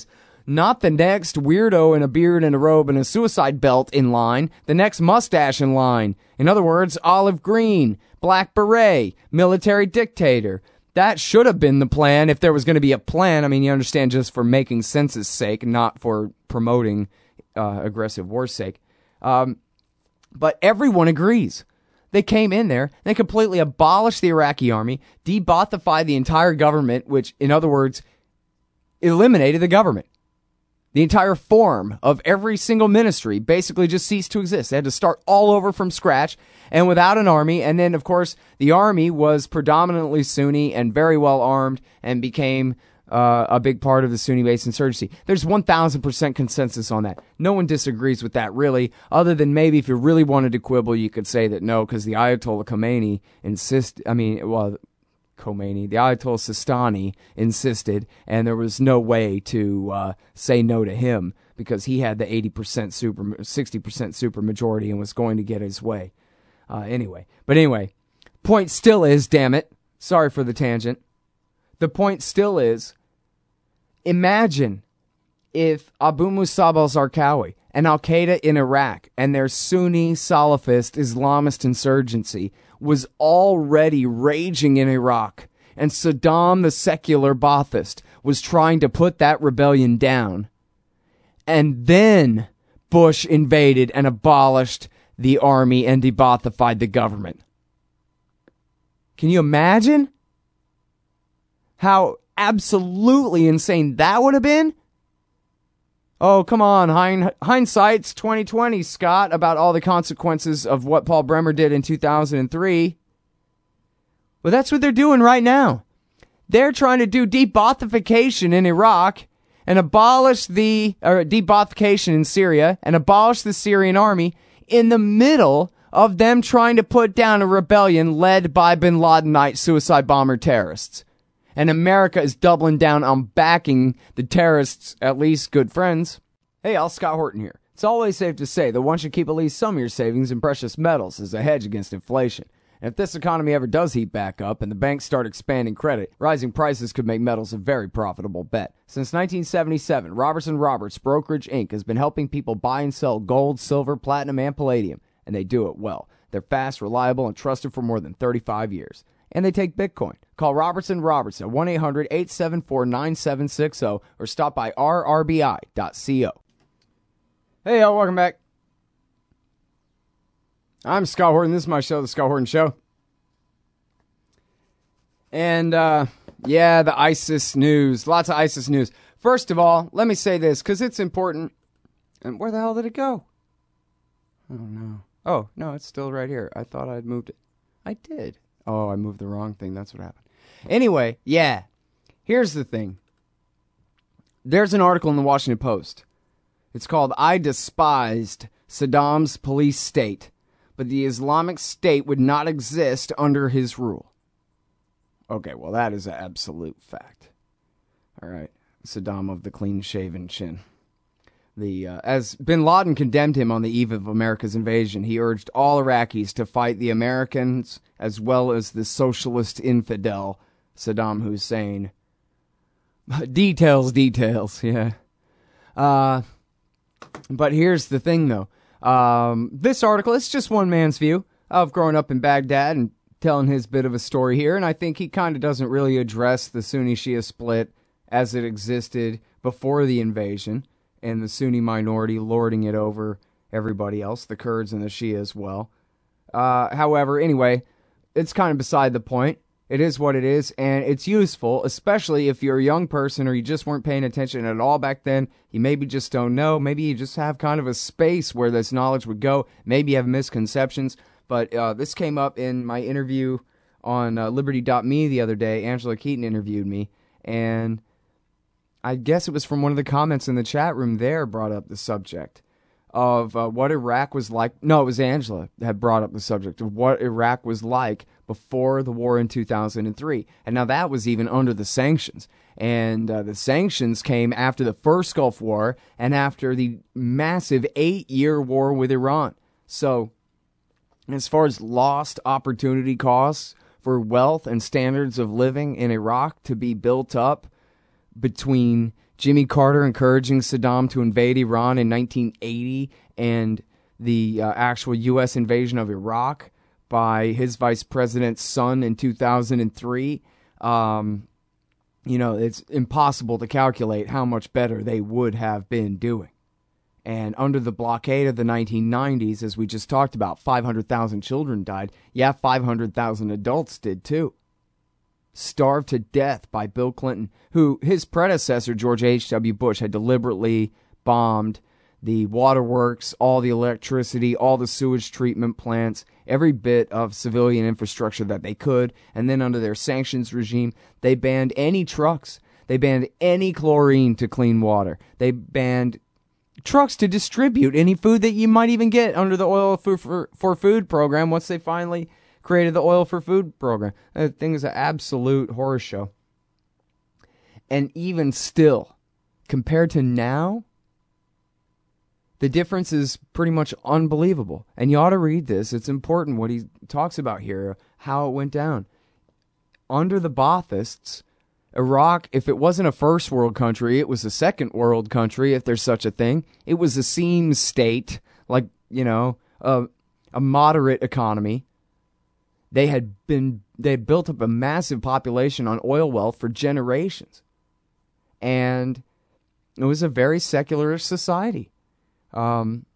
Not the next weirdo in a beard and a robe and a suicide belt in line. The next mustache in line. In other words, olive green, black beret, military dictator. That should have been the plan if there was going to be a plan. I mean, you understand, just for making sense's sake, not for promoting uh, aggressive war's sake. Um, but everyone agrees. They came in there, they completely abolished the Iraqi army, debothified the entire government, which, in other words, eliminated the government. The entire form of every single ministry basically just ceased to exist. They had to start all over from scratch and without an army. And then, of course, the army was predominantly Sunni and very well armed and became uh, a big part of the Sunni-based insurgency. There's one thousand percent consensus on that. No one disagrees with that, really, other than maybe if you really wanted to quibble, you could say that no, because the Ayatollah Khomeini insist. I mean, well, Khomeini, the Ayatollah Sistani insisted, and there was no way to uh, say no to him because he had the eighty percent super, sixty percent super majority and was going to get his way. Uh, anyway, but anyway, point still is, damn it, sorry for the tangent. The point still is, imagine if Abu Musab al-Zarqawi and Al-Qaeda in Iraq and their Sunni Salafist Islamist insurgency was already raging in Iraq, and Saddam, the secular Baathist, was trying to put that rebellion down. And then Bush invaded and abolished the army and debothified the government. Can you imagine how absolutely insane that would have been? Oh, come on, hind- hindsight's twenty twenty, Scott, about all the consequences of what Paul Bremer did in two thousand three. Well, that's what they're doing right now. They're trying to do debothification in Iraq and abolish the, or debothification in Syria and abolish the Syrian army in the middle of them trying to put down a rebellion led by bin Ladenite suicide bomber terrorists. And America is doubling down on backing the terrorists' at least good friends. Hey, Al Scott Horton here. It's always safe to say that one should keep at least some of your savings in precious metals as a hedge against inflation. And if this economy ever does heat back up and the banks start expanding credit, rising prices could make metals a very profitable bet. Since nineteen seventy-seven, Robertson Roberts Brokerage Incorporated has been helping people buy and sell gold, silver, platinum, and palladium, and they do it well. They're fast, reliable, and trusted for more than thirty-five years. And they take Bitcoin. Call Robertson Roberts at one eight hundred eight seven four nine seven six zero or stop by r r b i dot co. Hey, y'all, welcome back. I'm Scott Horton. This is my show, The Scott Horton Show. And, uh, yeah, the ISIS news. Lots of ISIS news. First of all, let me say this, because it's important. And where the hell did it go? Oh, no. Oh, no, it's still right here. I thought I'd moved it. I did. Oh, I moved the wrong thing. That's what happened. Anyway, yeah. Here's the thing. There's an article in the Washington Post. It's called, I Despised Saddam's Police State, but the Islamic State would not exist under his rule. Okay, well, that is an absolute fact. All right. Saddam of the clean-shaven chin. The uh, as bin Laden condemned him on the eve of America's invasion, he urged all Iraqis to fight the Americans as well as the socialist infidel Saddam Hussein. Details, details, yeah. Uh, but here's the thing, though. Um, this article, it's just one man's view of growing up in Baghdad and telling his bit of a story here, and I think he kind of doesn't really address the Sunni-Shia split as it existed before the invasion, and the Sunni minority lording it over everybody else, the Kurds and the Shia as well. Uh, however, anyway, it's kind of beside the point. It is what it is, and it's useful, especially if you're a young person or you just weren't paying attention at all back then. You maybe just don't know. Maybe you just have kind of a space where this knowledge would go. Maybe you have misconceptions. But uh, this came up in my interview on uh, Liberty dot me the other day. Angela Keaton interviewed me, and I guess it was from one of the comments in the chat room there brought up the subject of uh, what Iraq was like. No, it was Angela that had brought up the subject of what Iraq was like before the war in two thousand three. And now that was even under the sanctions. And uh, the sanctions came after the first Gulf War and after the massive eight-year war with Iran. So as far as lost opportunity costs for wealth and standards of living in Iraq to be built up between, Jimmy Carter encouraging Saddam to invade Iran in nineteen eighty, and the uh, actual U S invasion of Iraq by his vice president's son in two thousand three. Um, you know, it's impossible to calculate how much better they would have been doing. And under the blockade of the nineteen nineties, as we just talked about, five hundred thousand children died. Yeah, five hundred thousand adults did too. Starved to death by Bill Clinton, who his predecessor, George H W. Bush, had deliberately bombed the waterworks, all the electricity, all the sewage treatment plants, every bit of civilian infrastructure that they could. And then under their sanctions regime, they banned any trucks. They banned any chlorine to clean water. They banned trucks to distribute any food that you might even get under the Oil for, for, for Food program once they finally created the Oil for Food program. That thing is an absolute horror show. And even still, compared to now, the difference is pretty much unbelievable. And you ought to read this. It's important what he talks about here, how it went down. Under the Baathists, Iraq, if it wasn't a first world country, it was a second world country, if there's such a thing. It was a seam state, like, you know, a, a moderate economy. They had been, they had built up a massive population on oil wealth for generations. And it was a very secular society. Um,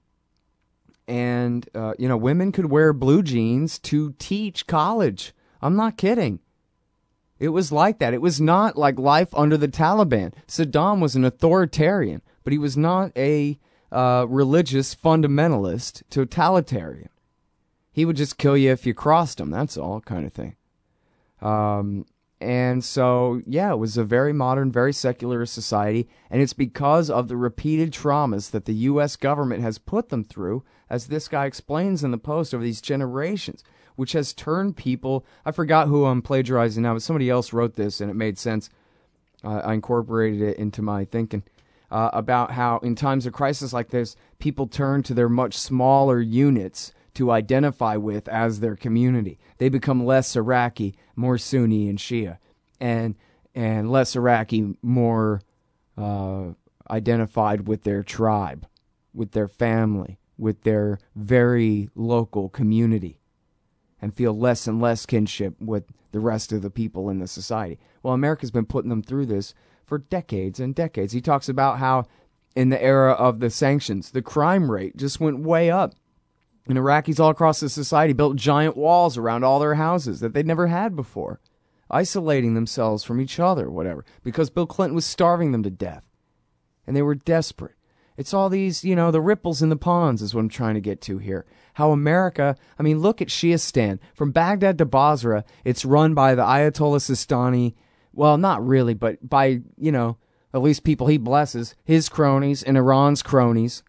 and, uh, you know, women could wear blue jeans to teach college. I'm not kidding. It was like that. It was not like life under the Taliban. Saddam was an authoritarian, but he was not a uh, religious fundamentalist totalitarian. He would just kill you if you crossed him. That's all, kind of thing. Um, and so, yeah, it was a very modern, very secular society, and it's because of the repeated traumas that the U S government has put them through, as this guy explains in the post, over these generations, which has turned people, I forgot who I'm plagiarizing now, but somebody else wrote this and it made sense. Uh, I incorporated it into my thinking uh, about how in times of crisis like this, people turn to their much smaller units to identify with as their community. They become less Iraqi, more Sunni and Shia, and and less Iraqi, more uh, identified with their tribe, with their family, with their very local community, and feel less and less kinship with the rest of the people in the society. Well, America's been putting them through this for decades and decades. He talks about how in the era of the sanctions, the crime rate just went way up. And Iraqis all across the society built giant walls around all their houses that they'd never had before, isolating themselves from each other, whatever, because Bill Clinton was starving them to death. And they were desperate. It's all these, you know, the ripples in the ponds is what I'm trying to get to here. How America, I mean, look at Shiistan. From Baghdad to Basra, it's run by the Ayatollah Sistani, well, not really, but by, you know, at least people he blesses, his cronies and Iran's cronies.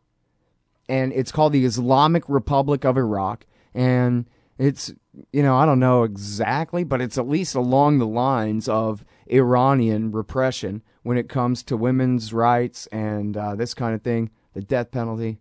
And it's called the Islamic Republic of Iraq. And it's, you know, I don't know exactly, but it's at least along the lines of Iranian repression when it comes to women's rights and uh, this kind of thing, the death penalty.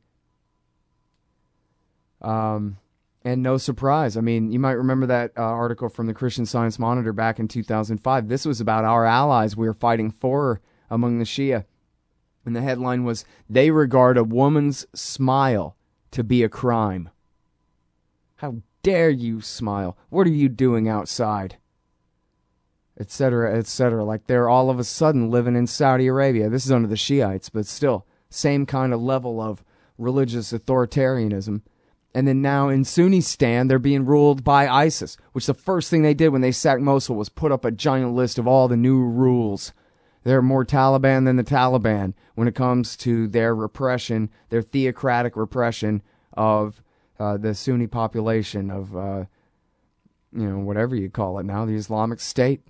Um, and no surprise. I mean, you might remember that uh, article from the Christian Science Monitor back in two thousand five. This was about our allies we were fighting for among the Shia. And the headline was, "They regard a woman's smile to be a crime." How dare you smile? What are you doing outside? Etc., et cetera. Like they're all of a sudden living in Saudi Arabia. This is under the Shiites, but still, same kind of level of religious authoritarianism. And then now in Sunnistan, they're being ruled by ISIS, which the first thing they did when they sacked Mosul was put up a giant list of all the new rules. They're more Taliban than the Taliban when it comes to their repression, their theocratic repression of uh, the Sunni population of, uh, you know, whatever you call it now, the Islamic State.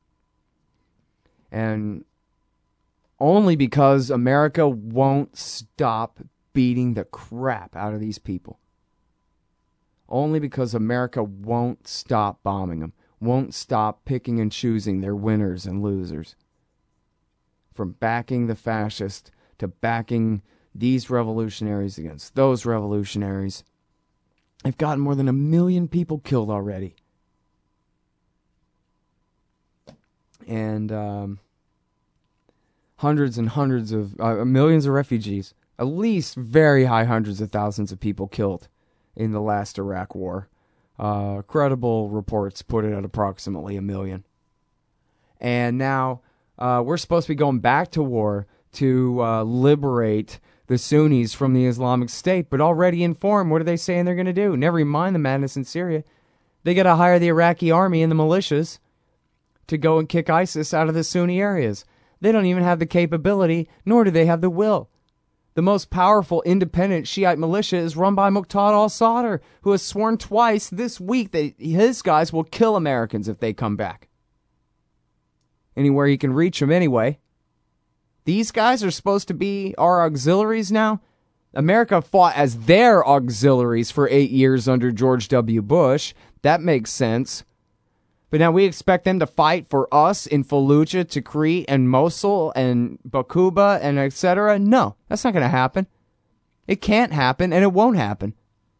And only because America won't stop beating the crap out of these people. Only because America won't stop bombing them, won't stop picking and choosing their winners and losers. From backing the fascists to backing these revolutionaries against those revolutionaries. They've gotten more than a million people killed already. And um, hundreds and hundreds of, uh, millions of refugees, at least very high hundreds of thousands of people killed in the last Iraq war. Uh, credible reports put it at approximately a million. And now uh, we're supposed to be going back to war to uh, liberate the Sunnis from the Islamic State, but already informed, what are they saying they're going to do? Never mind the madness in Syria. They got to hire the Iraqi army and the militias to go and kick ISIS out of the Sunni areas. They don't even have the capability, nor do they have the will. The most powerful independent Shiite militia is run by Muqtada al-Sadr, who has sworn twice this week that his guys will kill Americans if they come back. Anywhere he can reach them anyway. These guys are supposed to be our auxiliaries now? America fought as their auxiliaries for eight years under George W. Bush. That makes sense. But now we expect them to fight for us in Fallujah, Tikrit, and Mosul, and Bakuba, and et cetera? No, that's not going to happen. It can't happen, and it won't happen.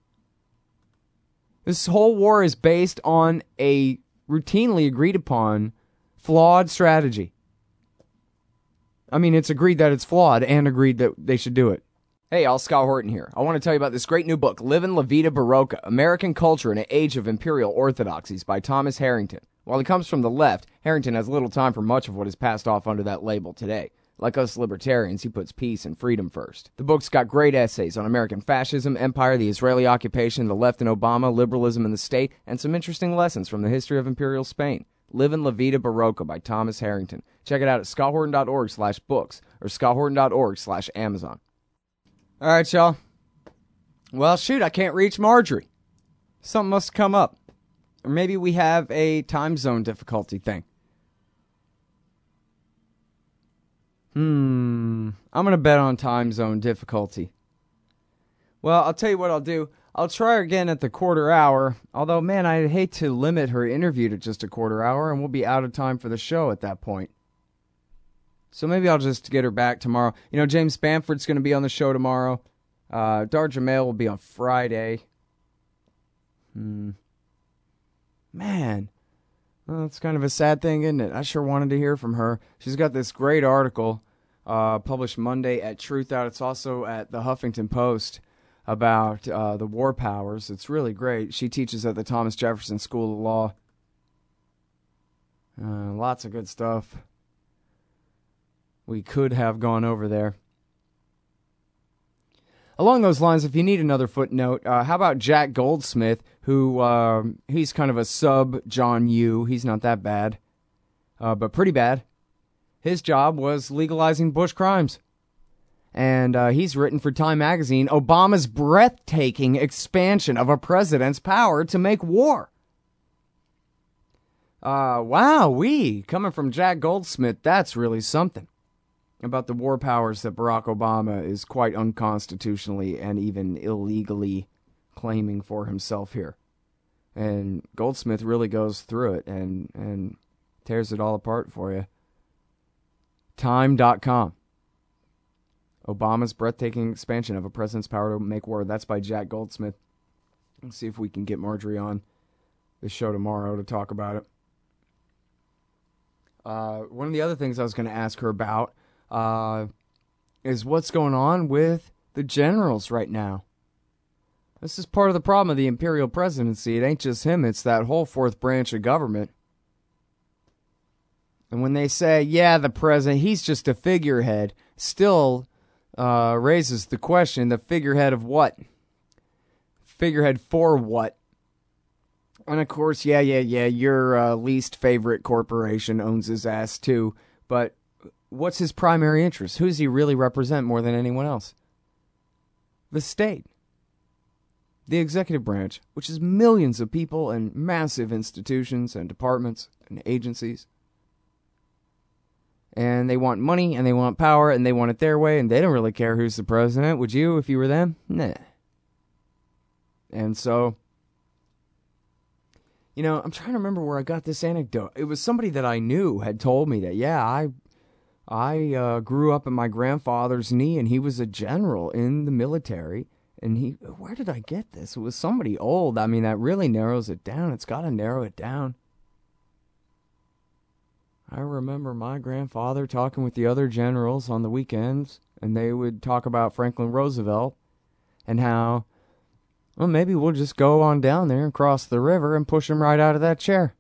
This whole war is based on a routinely agreed upon flawed strategy. I mean, it's agreed that it's flawed and agreed that they should do it. Hey, all, Scott Horton here. I want to tell you about this great new book, Livin' La Vida Barocca, American Culture in an Age of Imperial Orthodoxies by Thomas Harrington. While he comes from the left, Harrington has little time for much of what is passed off under that label today. Like us libertarians, he puts peace and freedom first. The book's got great essays on American fascism, empire, the Israeli occupation, the left and Obama, liberalism in the state, and some interesting lessons from the history of Imperial Spain. Livin' La Vida Barocca by Thomas Harrington. Check it out at scotthorton.org slash books or scotthorton.org slash Amazon. All right, y'all. Well, shoot, I can't reach Marjorie. Something must have come up. Or maybe we have a time zone difficulty thing. Hmm. I'm going to bet on time zone difficulty. Well, I'll tell you what I'll do. I'll try her again at the quarter hour. Although, man, I'd hate to limit her interview to just a quarter hour, and we'll be out of time for the show at that point. So maybe I'll just get her back tomorrow. You know, James Bamford's going to be on the show tomorrow. Uh, Dar Jamail will be on Friday. Hmm. Man. Well, it's kind of a sad thing, isn't it? I sure wanted to hear from her. She's got this great article uh, published Monday at Truth Out. It's also at the Huffington Post about uh, the war powers. It's really great. She teaches at the Thomas Jefferson School of Law. Uh, lots of good stuff. We could have gone over there. Along those lines, if you need another footnote, uh, how about Jack Goldsmith, who, uh, he's kind of a sub-John Yoo. He's not that bad, uh, but pretty bad. His job was legalizing Bush crimes. And uh, he's written for Time magazine, Obama's breathtaking expansion of a president's power to make war. Uh, wow, we coming from Jack Goldsmith, that's really something. About the war powers that Barack Obama is quite unconstitutionally and even illegally claiming for himself here. And Goldsmith really goes through it and, and tears it all apart for you. Time dot com. Obama's breathtaking expansion of a president's power to make war. That's by Jack Goldsmith. Let's see if we can get Marjorie on the show tomorrow to talk about it. Uh, one of the other things I was going to ask her about Uh, is what's going on with the generals right now. This is part of the problem of the imperial presidency. It ain't just him, it's that whole fourth branch of government. And when they say, yeah, the president, he's just a figurehead, still uh, raises the question, the figurehead of what? Figurehead for what? And of course, yeah, yeah, yeah, your uh, least favorite corporation owns his ass too, but what's his primary interest? Who does he really represent more than anyone else? The state. The executive branch, which is millions of people and massive institutions and departments and agencies. And they want money and they want power and they want it their way and they don't really care who's the president. Would you if you were them? Nah. And so, you know, I'm trying to remember where I got this anecdote. It was somebody that I knew had told me that, yeah, I... I uh, grew up at my grandfather's knee, and he was a general in the military. And he, where did I get this? It was somebody old. I mean, that really narrows it down. It's got to narrow it down. I remember my grandfather talking with the other generals on the weekends, and they would talk about Franklin Roosevelt and how, well, maybe we'll just go on down there and cross the river and push him right out of that chair.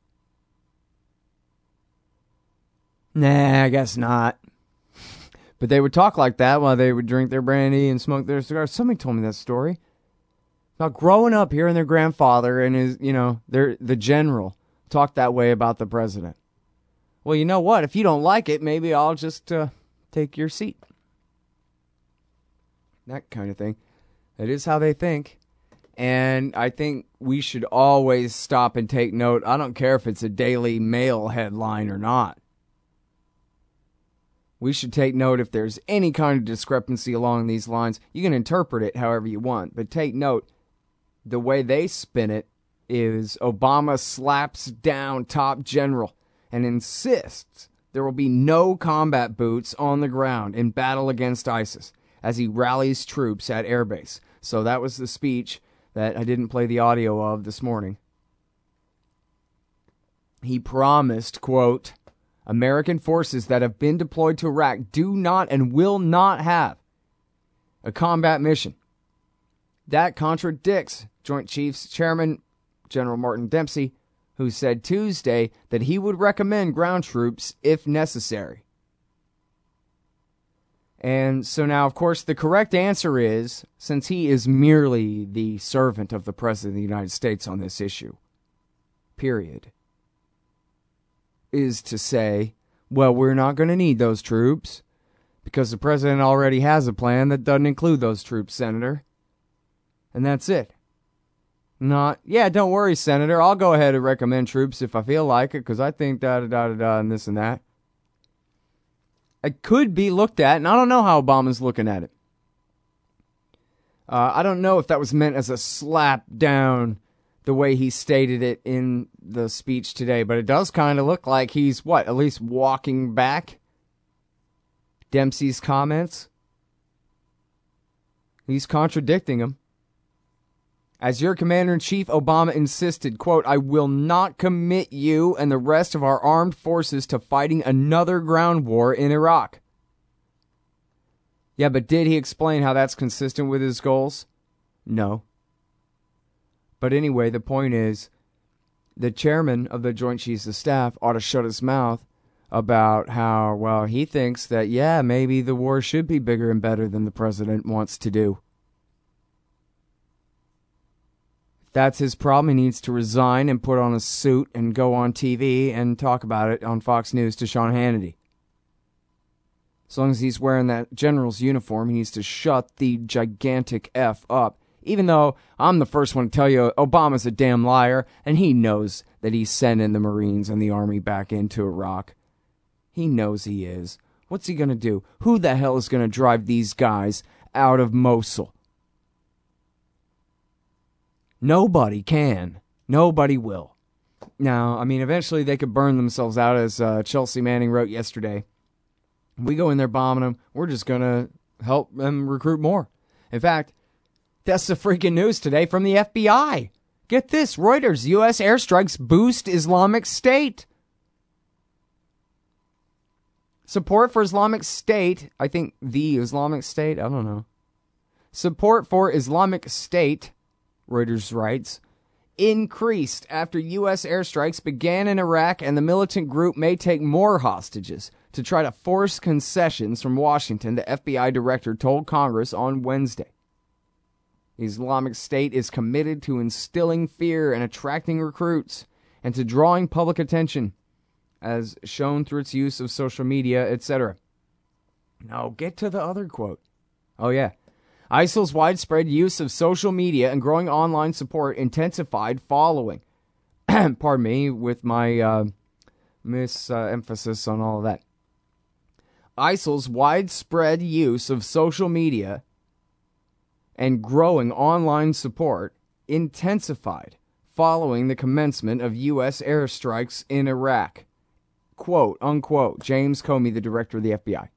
Nah, I guess not. But they would talk like that while they would drink their brandy and smoke their cigars. Somebody told me that story about growing up hearing their grandfather and his, you know, their the general talk that way about the president. Well, you know what? If you don't like it, maybe I'll just uh, take your seat. That kind of thing. That is how they think. And I think we should always stop and take note. I don't care if it's a Daily Mail headline or not. We should take note if there's any kind of discrepancy along these lines. You can interpret it however you want, but take note. The way they spin it is Obama slaps down top general and insists there will be no combat boots on the ground in battle against ISIS as he rallies troops at airbase. So that was the speech that I didn't play the audio of this morning. He promised, quote, American forces that have been deployed to Iraq do not and will not have a combat mission. That contradicts Joint Chiefs Chairman General Martin Dempsey, who said Tuesday that he would recommend ground troops if necessary. And so now, of course, the correct answer is, since he is merely the servant of the President of the United States on this issue, period, is to say, well, we're not going to need those troops because the President already has a plan that doesn't include those troops, Senator. And that's it. Not, yeah, don't worry, Senator. I'll go ahead and recommend troops if I feel like it because I think da-da-da-da-da and this and that. It could be looked at, and I don't know how Obama's looking at it. Uh, I don't know if that was meant as a slap down the way he stated it in the speech today, but it does kind of look like he's, what, at least walking back Dempsey's comments? He's contradicting him. As your commander-in-chief, Obama insisted, quote, I will not commit you and the rest of our armed forces to fighting another ground war in Iraq. Yeah, but did he explain how that's consistent with his goals? No. But anyway, the point is, the chairman of the Joint Chiefs of Staff ought to shut his mouth about how, well, he thinks that, yeah, maybe the war should be bigger and better than the president wants to do. That's his problem. He needs to resign and put on a suit and go on T V and talk about it on Fox News to Sean Hannity. As long as he's wearing that general's uniform, he needs to shut the gigantic F up. Even though I'm the first one to tell you Obama's a damn liar, and he knows that he's sending the Marines and the Army back into Iraq. He knows he is. What's he going to do? Who the hell is going to drive these guys out of Mosul? Nobody can. Nobody will. Now, I mean, eventually they could burn themselves out, as uh, Chelsea Manning wrote yesterday. We go in there bombing them. We're just going to help them recruit more. In fact, that's the freaking news today from the F B I. Get this, Reuters, U S airstrikes boost Islamic State. Support for Islamic State, I think the Islamic State, I don't know. Support for Islamic State, Reuters writes, increased after U S airstrikes began in Iraq, and the militant group may take more hostages to try to force concessions from Washington, the F B I director told Congress on Wednesday. The Islamic State is committed to instilling fear and attracting recruits and to drawing public attention, as shown through its use of social media, et cetera. Now, get to the other quote. Oh, yeah. ISIL's widespread use of social media and growing online support intensified following. Pardon me, with my uh, mis-emphasis uh, on all of that. ISIL's widespread use of social media and growing online support intensified following the commencement of U S airstrikes in Iraq. Quote, unquote, James Comey, the director of the F B I.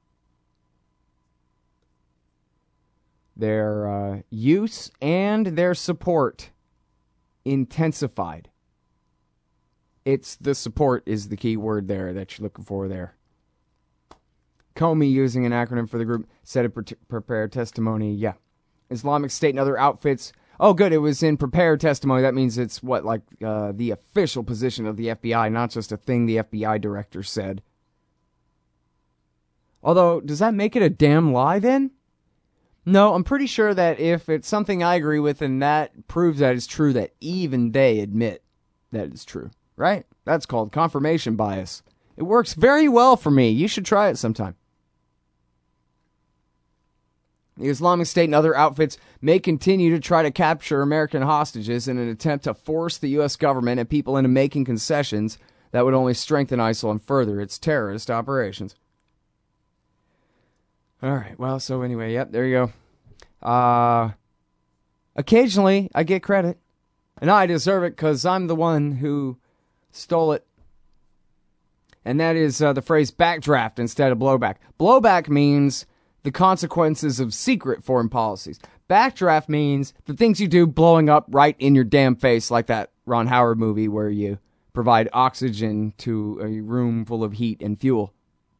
Their uh, use and their support intensified. It's the support is the key word there that you're looking for there. Comey, using an acronym for the group, said it pre- prepare testimony. Yeah. Islamic State and other outfits. Oh, good. It was in prepared testimony. That means it's what, like uh, the official position of the F B I, not just a thing the F B I director said. Although, does that make it a damn lie then? No, I'm pretty sure that if it's something I agree with, and that proves that it's true, that even they admit that it's true, right? That's called confirmation bias. It works very well for me. You should try it sometime. The Islamic State and other outfits may continue to try to capture American hostages in an attempt to force the U S government and people into making concessions that would only strengthen ISIL and further its terrorist operations. All right, well, so anyway, yep, there you go. Uh, occasionally, I get credit, and I deserve it because I'm the one who stole it. And that is uh, the phrase backdraft instead of blowback. Blowback means the consequences of secret foreign policies. Backdraft means the things you do blowing up right in your damn face, like that Ron Howard movie where you provide oxygen to a room full of heat and fuel.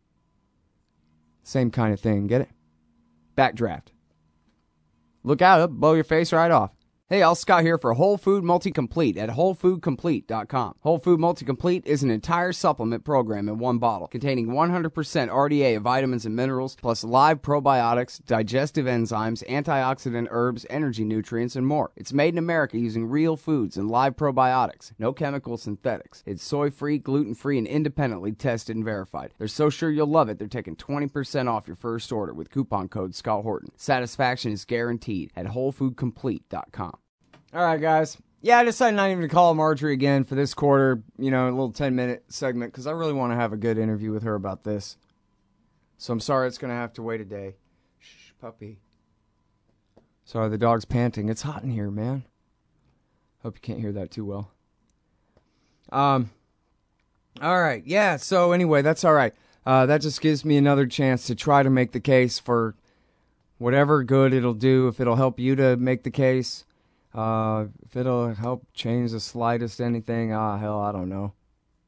Same kind of thing, get it? Backdraft. Look out, it'll blow your face right off. Hey, Al Scott here for Whole Food Multi-Complete at whole food complete dot com. Whole Food Multi-Complete is an entire supplement program in one bottle, containing one hundred percent R D A of vitamins and minerals, plus live probiotics, digestive enzymes, antioxidant herbs, energy nutrients, and more. It's made in America using real foods and live probiotics. No chemical synthetics. It's soy-free, gluten-free, and independently tested and verified. They're so sure you'll love it, they're taking twenty percent off your first order with coupon code Scott Horton. Satisfaction is guaranteed at whole food complete dot com. All right, guys. Yeah, I decided not even to call Marjorie again for this quarter, you know, a little ten-minute segment, because I really want to have a good interview with her about this. So I'm sorry it's going to have to wait a day. Shh, puppy. Sorry, the dog's panting. It's hot in here, man. Hope you can't hear that too well. Um. All right, yeah, so anyway, that's all right. Uh, that just gives me another chance to try to make the case for whatever good it'll do, if it'll help you to make the case. Uh, if it'll help change the slightest anything, ah, hell, I don't know.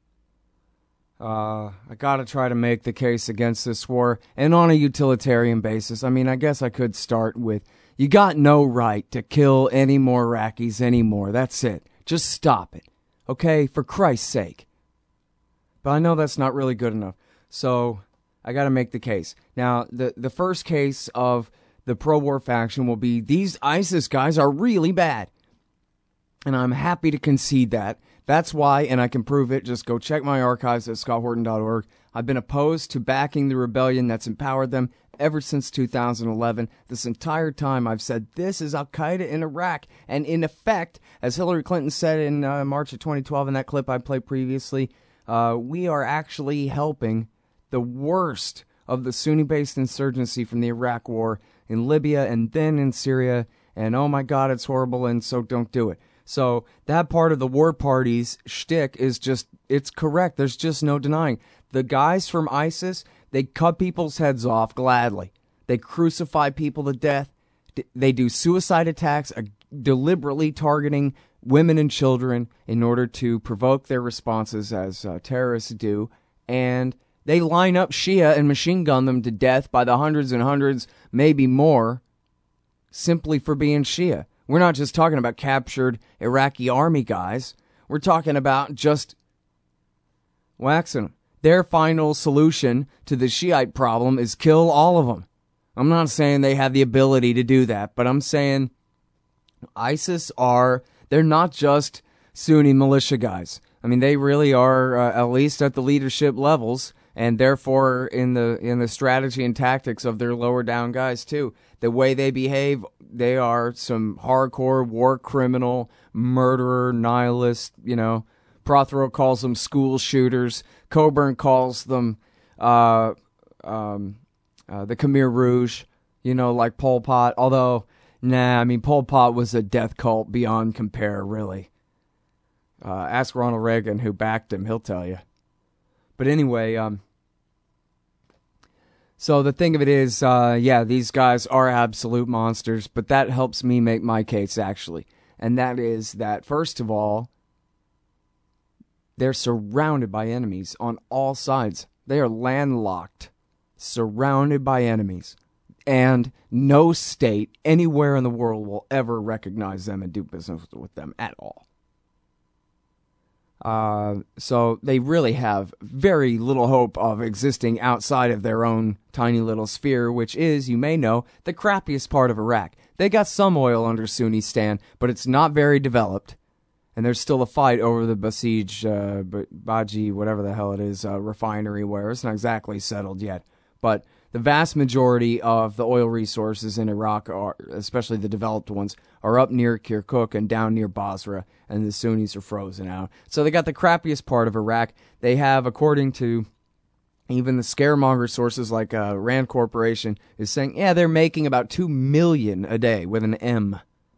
Uh, I gotta try to make the case against this war, and on a utilitarian basis. I mean, I guess I could start with, you got no right to kill any more Iraqis anymore. That's it. Just stop it. Okay? For Christ's sake. But I know that's not really good enough. So, I gotta make the case. Now, the, the first case of the pro-war faction will be, these ISIS guys are really bad. And I'm happy to concede that. That's why, and I can prove it, just go check my archives at scott horton dot org. I've been opposed to backing the rebellion that's empowered them ever since two thousand eleven. This entire time I've said this is Al-Qaeda in Iraq. And in effect, as Hillary Clinton said in uh, March of twenty twelve in that clip I played previously, uh, we are actually helping the worst of the Sunni-based insurgency from the Iraq war in Libya and then in Syria, and oh my God, it's horrible, and so don't do it. So that part of the war party's shtick is just, it's correct. There's just no denying. The guys from ISIS, they cut people's heads off gladly. They crucify people to death. They do suicide attacks, uh, deliberately targeting women and children in order to provoke their responses, as uh, terrorists do, and they line up Shia and machine gun them to death by the hundreds and hundreds, maybe more, simply for being Shia. We're not just talking about captured Iraqi army guys. We're talking about just waxing them. Their final solution to the Shiite problem is kill all of them. I'm not saying they have the ability to do that, but I'm saying ISIS are, they're not just Sunni militia guys. I mean, they really are, uh, at least at the leadership levels, and therefore in the in the strategy and tactics of their lower down guys too. The way they behave, they are some hardcore war criminal, murderer, nihilist, you know. Prothero calls them school shooters. Coburn calls them uh, um, uh, the Khmer Rouge, you know, like Pol Pot. Although, nah, I mean, Pol Pot was a death cult beyond compare, really. Uh, ask Ronald Reagan, who backed him, he'll tell you. But anyway, um, so the thing of it is, uh, yeah, these guys are absolute monsters, but that helps me make my case, actually. And that is that, first of all, They're surrounded by enemies on all sides. They are landlocked, surrounded by enemies. And no state anywhere in the world will ever recognize them and do business with them at all. Uh, so they really have very little hope of existing outside of their own tiny little sphere, which is, you may know, the crappiest part of Iraq. They got some oil under Sunnistan, but it's not very developed. And there's still a fight over the Basij, uh, Baji, whatever the hell it is, uh, refinery where it's not exactly settled yet. But the vast majority of the oil resources in Iraq, are, especially the developed ones, are up near Kirkuk and down near Basra, and the Sunnis are frozen out. So they got the crappiest part of Iraq. They have, according to even the scaremonger sources like uh, Rand Corporation, is saying, yeah, they're making about two million a day with an M.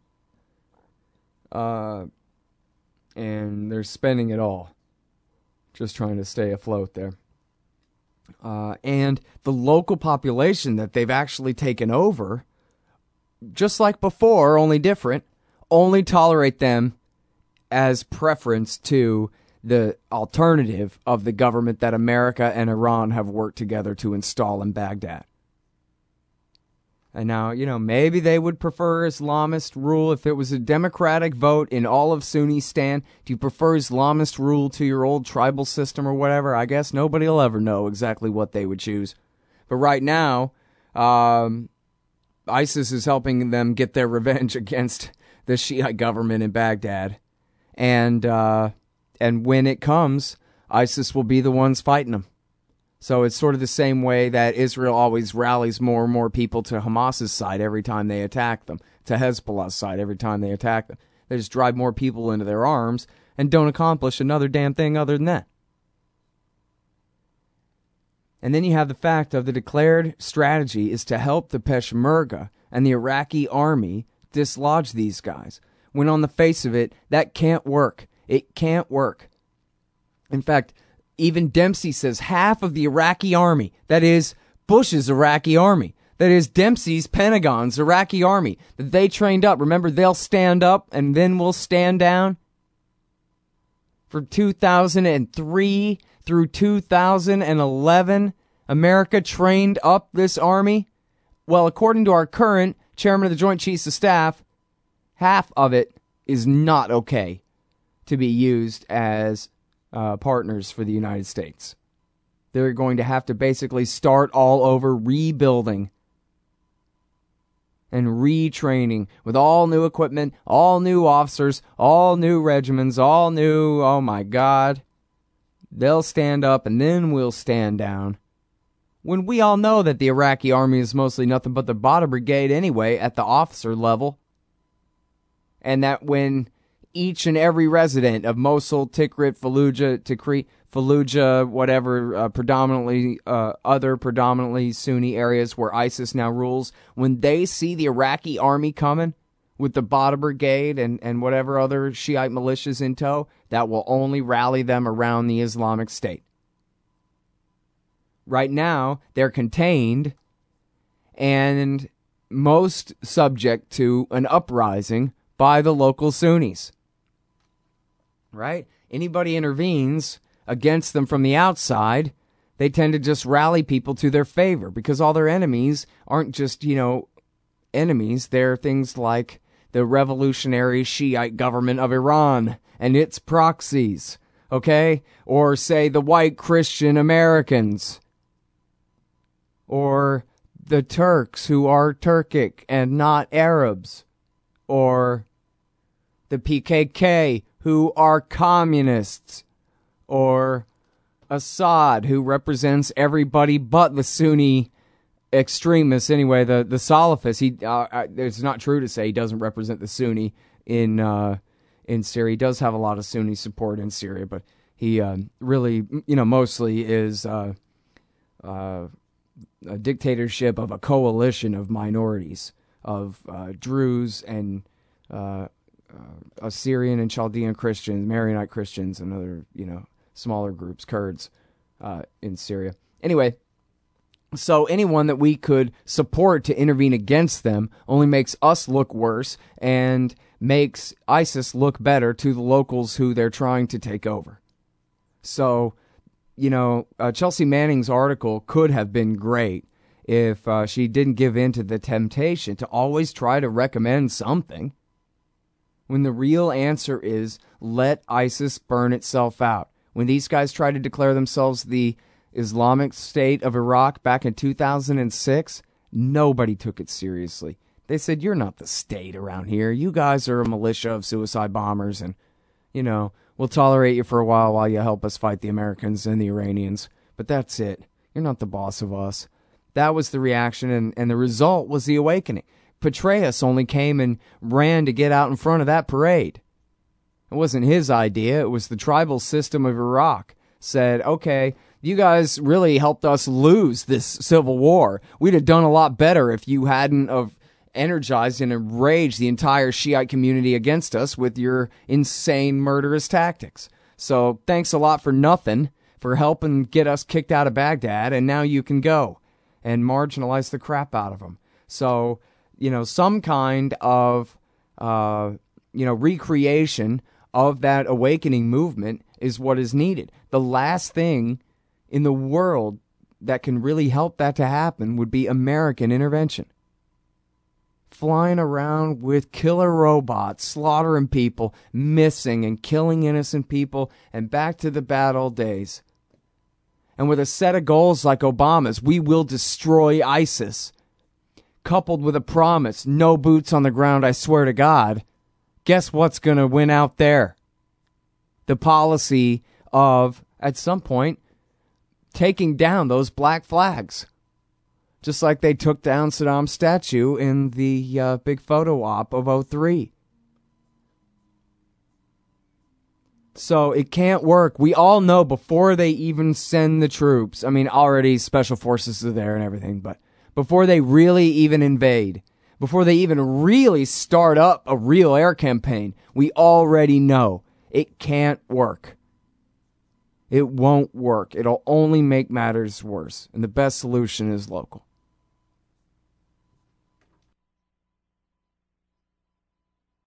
Uh, and they're spending it all, just trying to stay afloat there. Uh, and the local population that they've actually taken over, just like before, only different, only tolerate them as preference to the alternative of the government that America and Iran have worked together to install in Baghdad. And now, you know, maybe they would prefer Islamist rule if it was a democratic vote in all of Sunnistan. Do you prefer Islamist rule to your old tribal system or whatever? I guess nobody will ever know exactly what they would choose. But right now, um, ISIS is helping them get their revenge against the Shiite government in Baghdad. And, uh, and when it comes, ISIS will be the ones fighting them. So it's sort of the same way that Israel always rallies more and more people to Hamas's side every time they attack them, to Hezbollah's side every time they attack them. They just drive more people into their arms and don't accomplish another damn thing other than that. And then you have the fact of the declared strategy is to help the Peshmerga and the Iraqi army dislodge these guys. When on the face of it, that can't work. It can't work. In fact, even Dempsey says half of the Iraqi army, that is Bush's Iraqi army, that is Dempsey's Pentagon's Iraqi army, that they trained up. Remember, they'll stand up and then we'll stand down. For two thousand three through two thousand eleven, America trained up this army. Well, according to our current chairman of the Joint Chiefs of Staff, half of it is not okay to be used as Uh, partners for the United States. They're going to have to basically start all over, rebuilding and retraining with all new equipment, all new officers, all new regiments, all new, oh my God. They'll stand up and then we'll stand down. When we all know that the Iraqi army is mostly nothing but the Badr Brigade anyway at the officer level. And that when each and every resident of Mosul, Tikrit, Fallujah, Tikrit, Fallujah, whatever, uh, predominantly, uh, other predominantly Sunni areas where ISIS now rules, when they see the Iraqi army coming with the Badr Brigade and, and whatever other Shiite militias in tow, that will only rally them around the Islamic State. Right now, they're contained and most subject to an uprising by the local Sunnis. Right? Anybody intervenes against them from the outside, they tend to just rally people to their favor because all their enemies aren't just, you know, enemies. They're things like the revolutionary Shiite government of Iran and its proxies, okay? Or say the white Christian Americans. Or the Turks who are Turkic and not Arabs. Or the P K K who are communists, or Assad, who represents everybody but the Sunni extremists. Anyway, the, the Salafists, he, uh, it's not true to say he doesn't represent the Sunni in uh, in Syria. He does have a lot of Sunni support in Syria, but he uh, really, you know, mostly is uh, uh, a dictatorship of a coalition of minorities, of uh, Druze and uh Uh, Assyrian and Chaldean Christians, Maronite Christians, and other, you know, smaller groups, Kurds, uh, in Syria. Anyway, so anyone that we could support to intervene against them only makes us look worse and makes ISIS look better to the locals who they're trying to take over. So, you know, uh, Chelsea Manning's article could have been great if uh, she didn't give in to the temptation to always try to recommend something, when the real answer is let ISIS burn itself out. When these guys tried to declare themselves the Islamic State of Iraq back in two thousand six, nobody took it seriously. They said, you're not the state around here. You guys are a militia of suicide bombers, and, you know, we'll tolerate you for a while while you help us fight the Americans and the Iranians. But that's it. You're not the boss of us. That was the reaction, and, and the result was the awakening. Petraeus only came and ran to get out in front of that parade. It wasn't his idea. It was the tribal system of Iraq said, okay, you guys really helped us lose this civil war. We'd have done a lot better if you hadn't of energized and enraged the entire Shiite community against us with your insane murderous tactics. So thanks a lot for nothing, for helping get us kicked out of Baghdad, and now you can go and marginalize the crap out of them. So, you know, some kind of, uh, you know, recreation of that awakening movement is what is needed. The last thing in the world that can really help that to happen would be American intervention. Flying around with killer robots, slaughtering people, missing and killing innocent people, and back to the bad old days. And with a set of goals like Obama's, we will destroy ISIS, coupled with a promise, no boots on the ground, I swear to God, guess what's going to win out there? The policy of, at some point, taking down those black flags. Just like they took down Saddam's statue in the uh, big photo op of oh three. So it can't work. We all know before they even send the troops. I mean, already special forces are there and everything, but before they really even invade, before they even really start up a real air campaign, we already know it can't work. It won't work. It'll only make matters worse. And the best solution is local.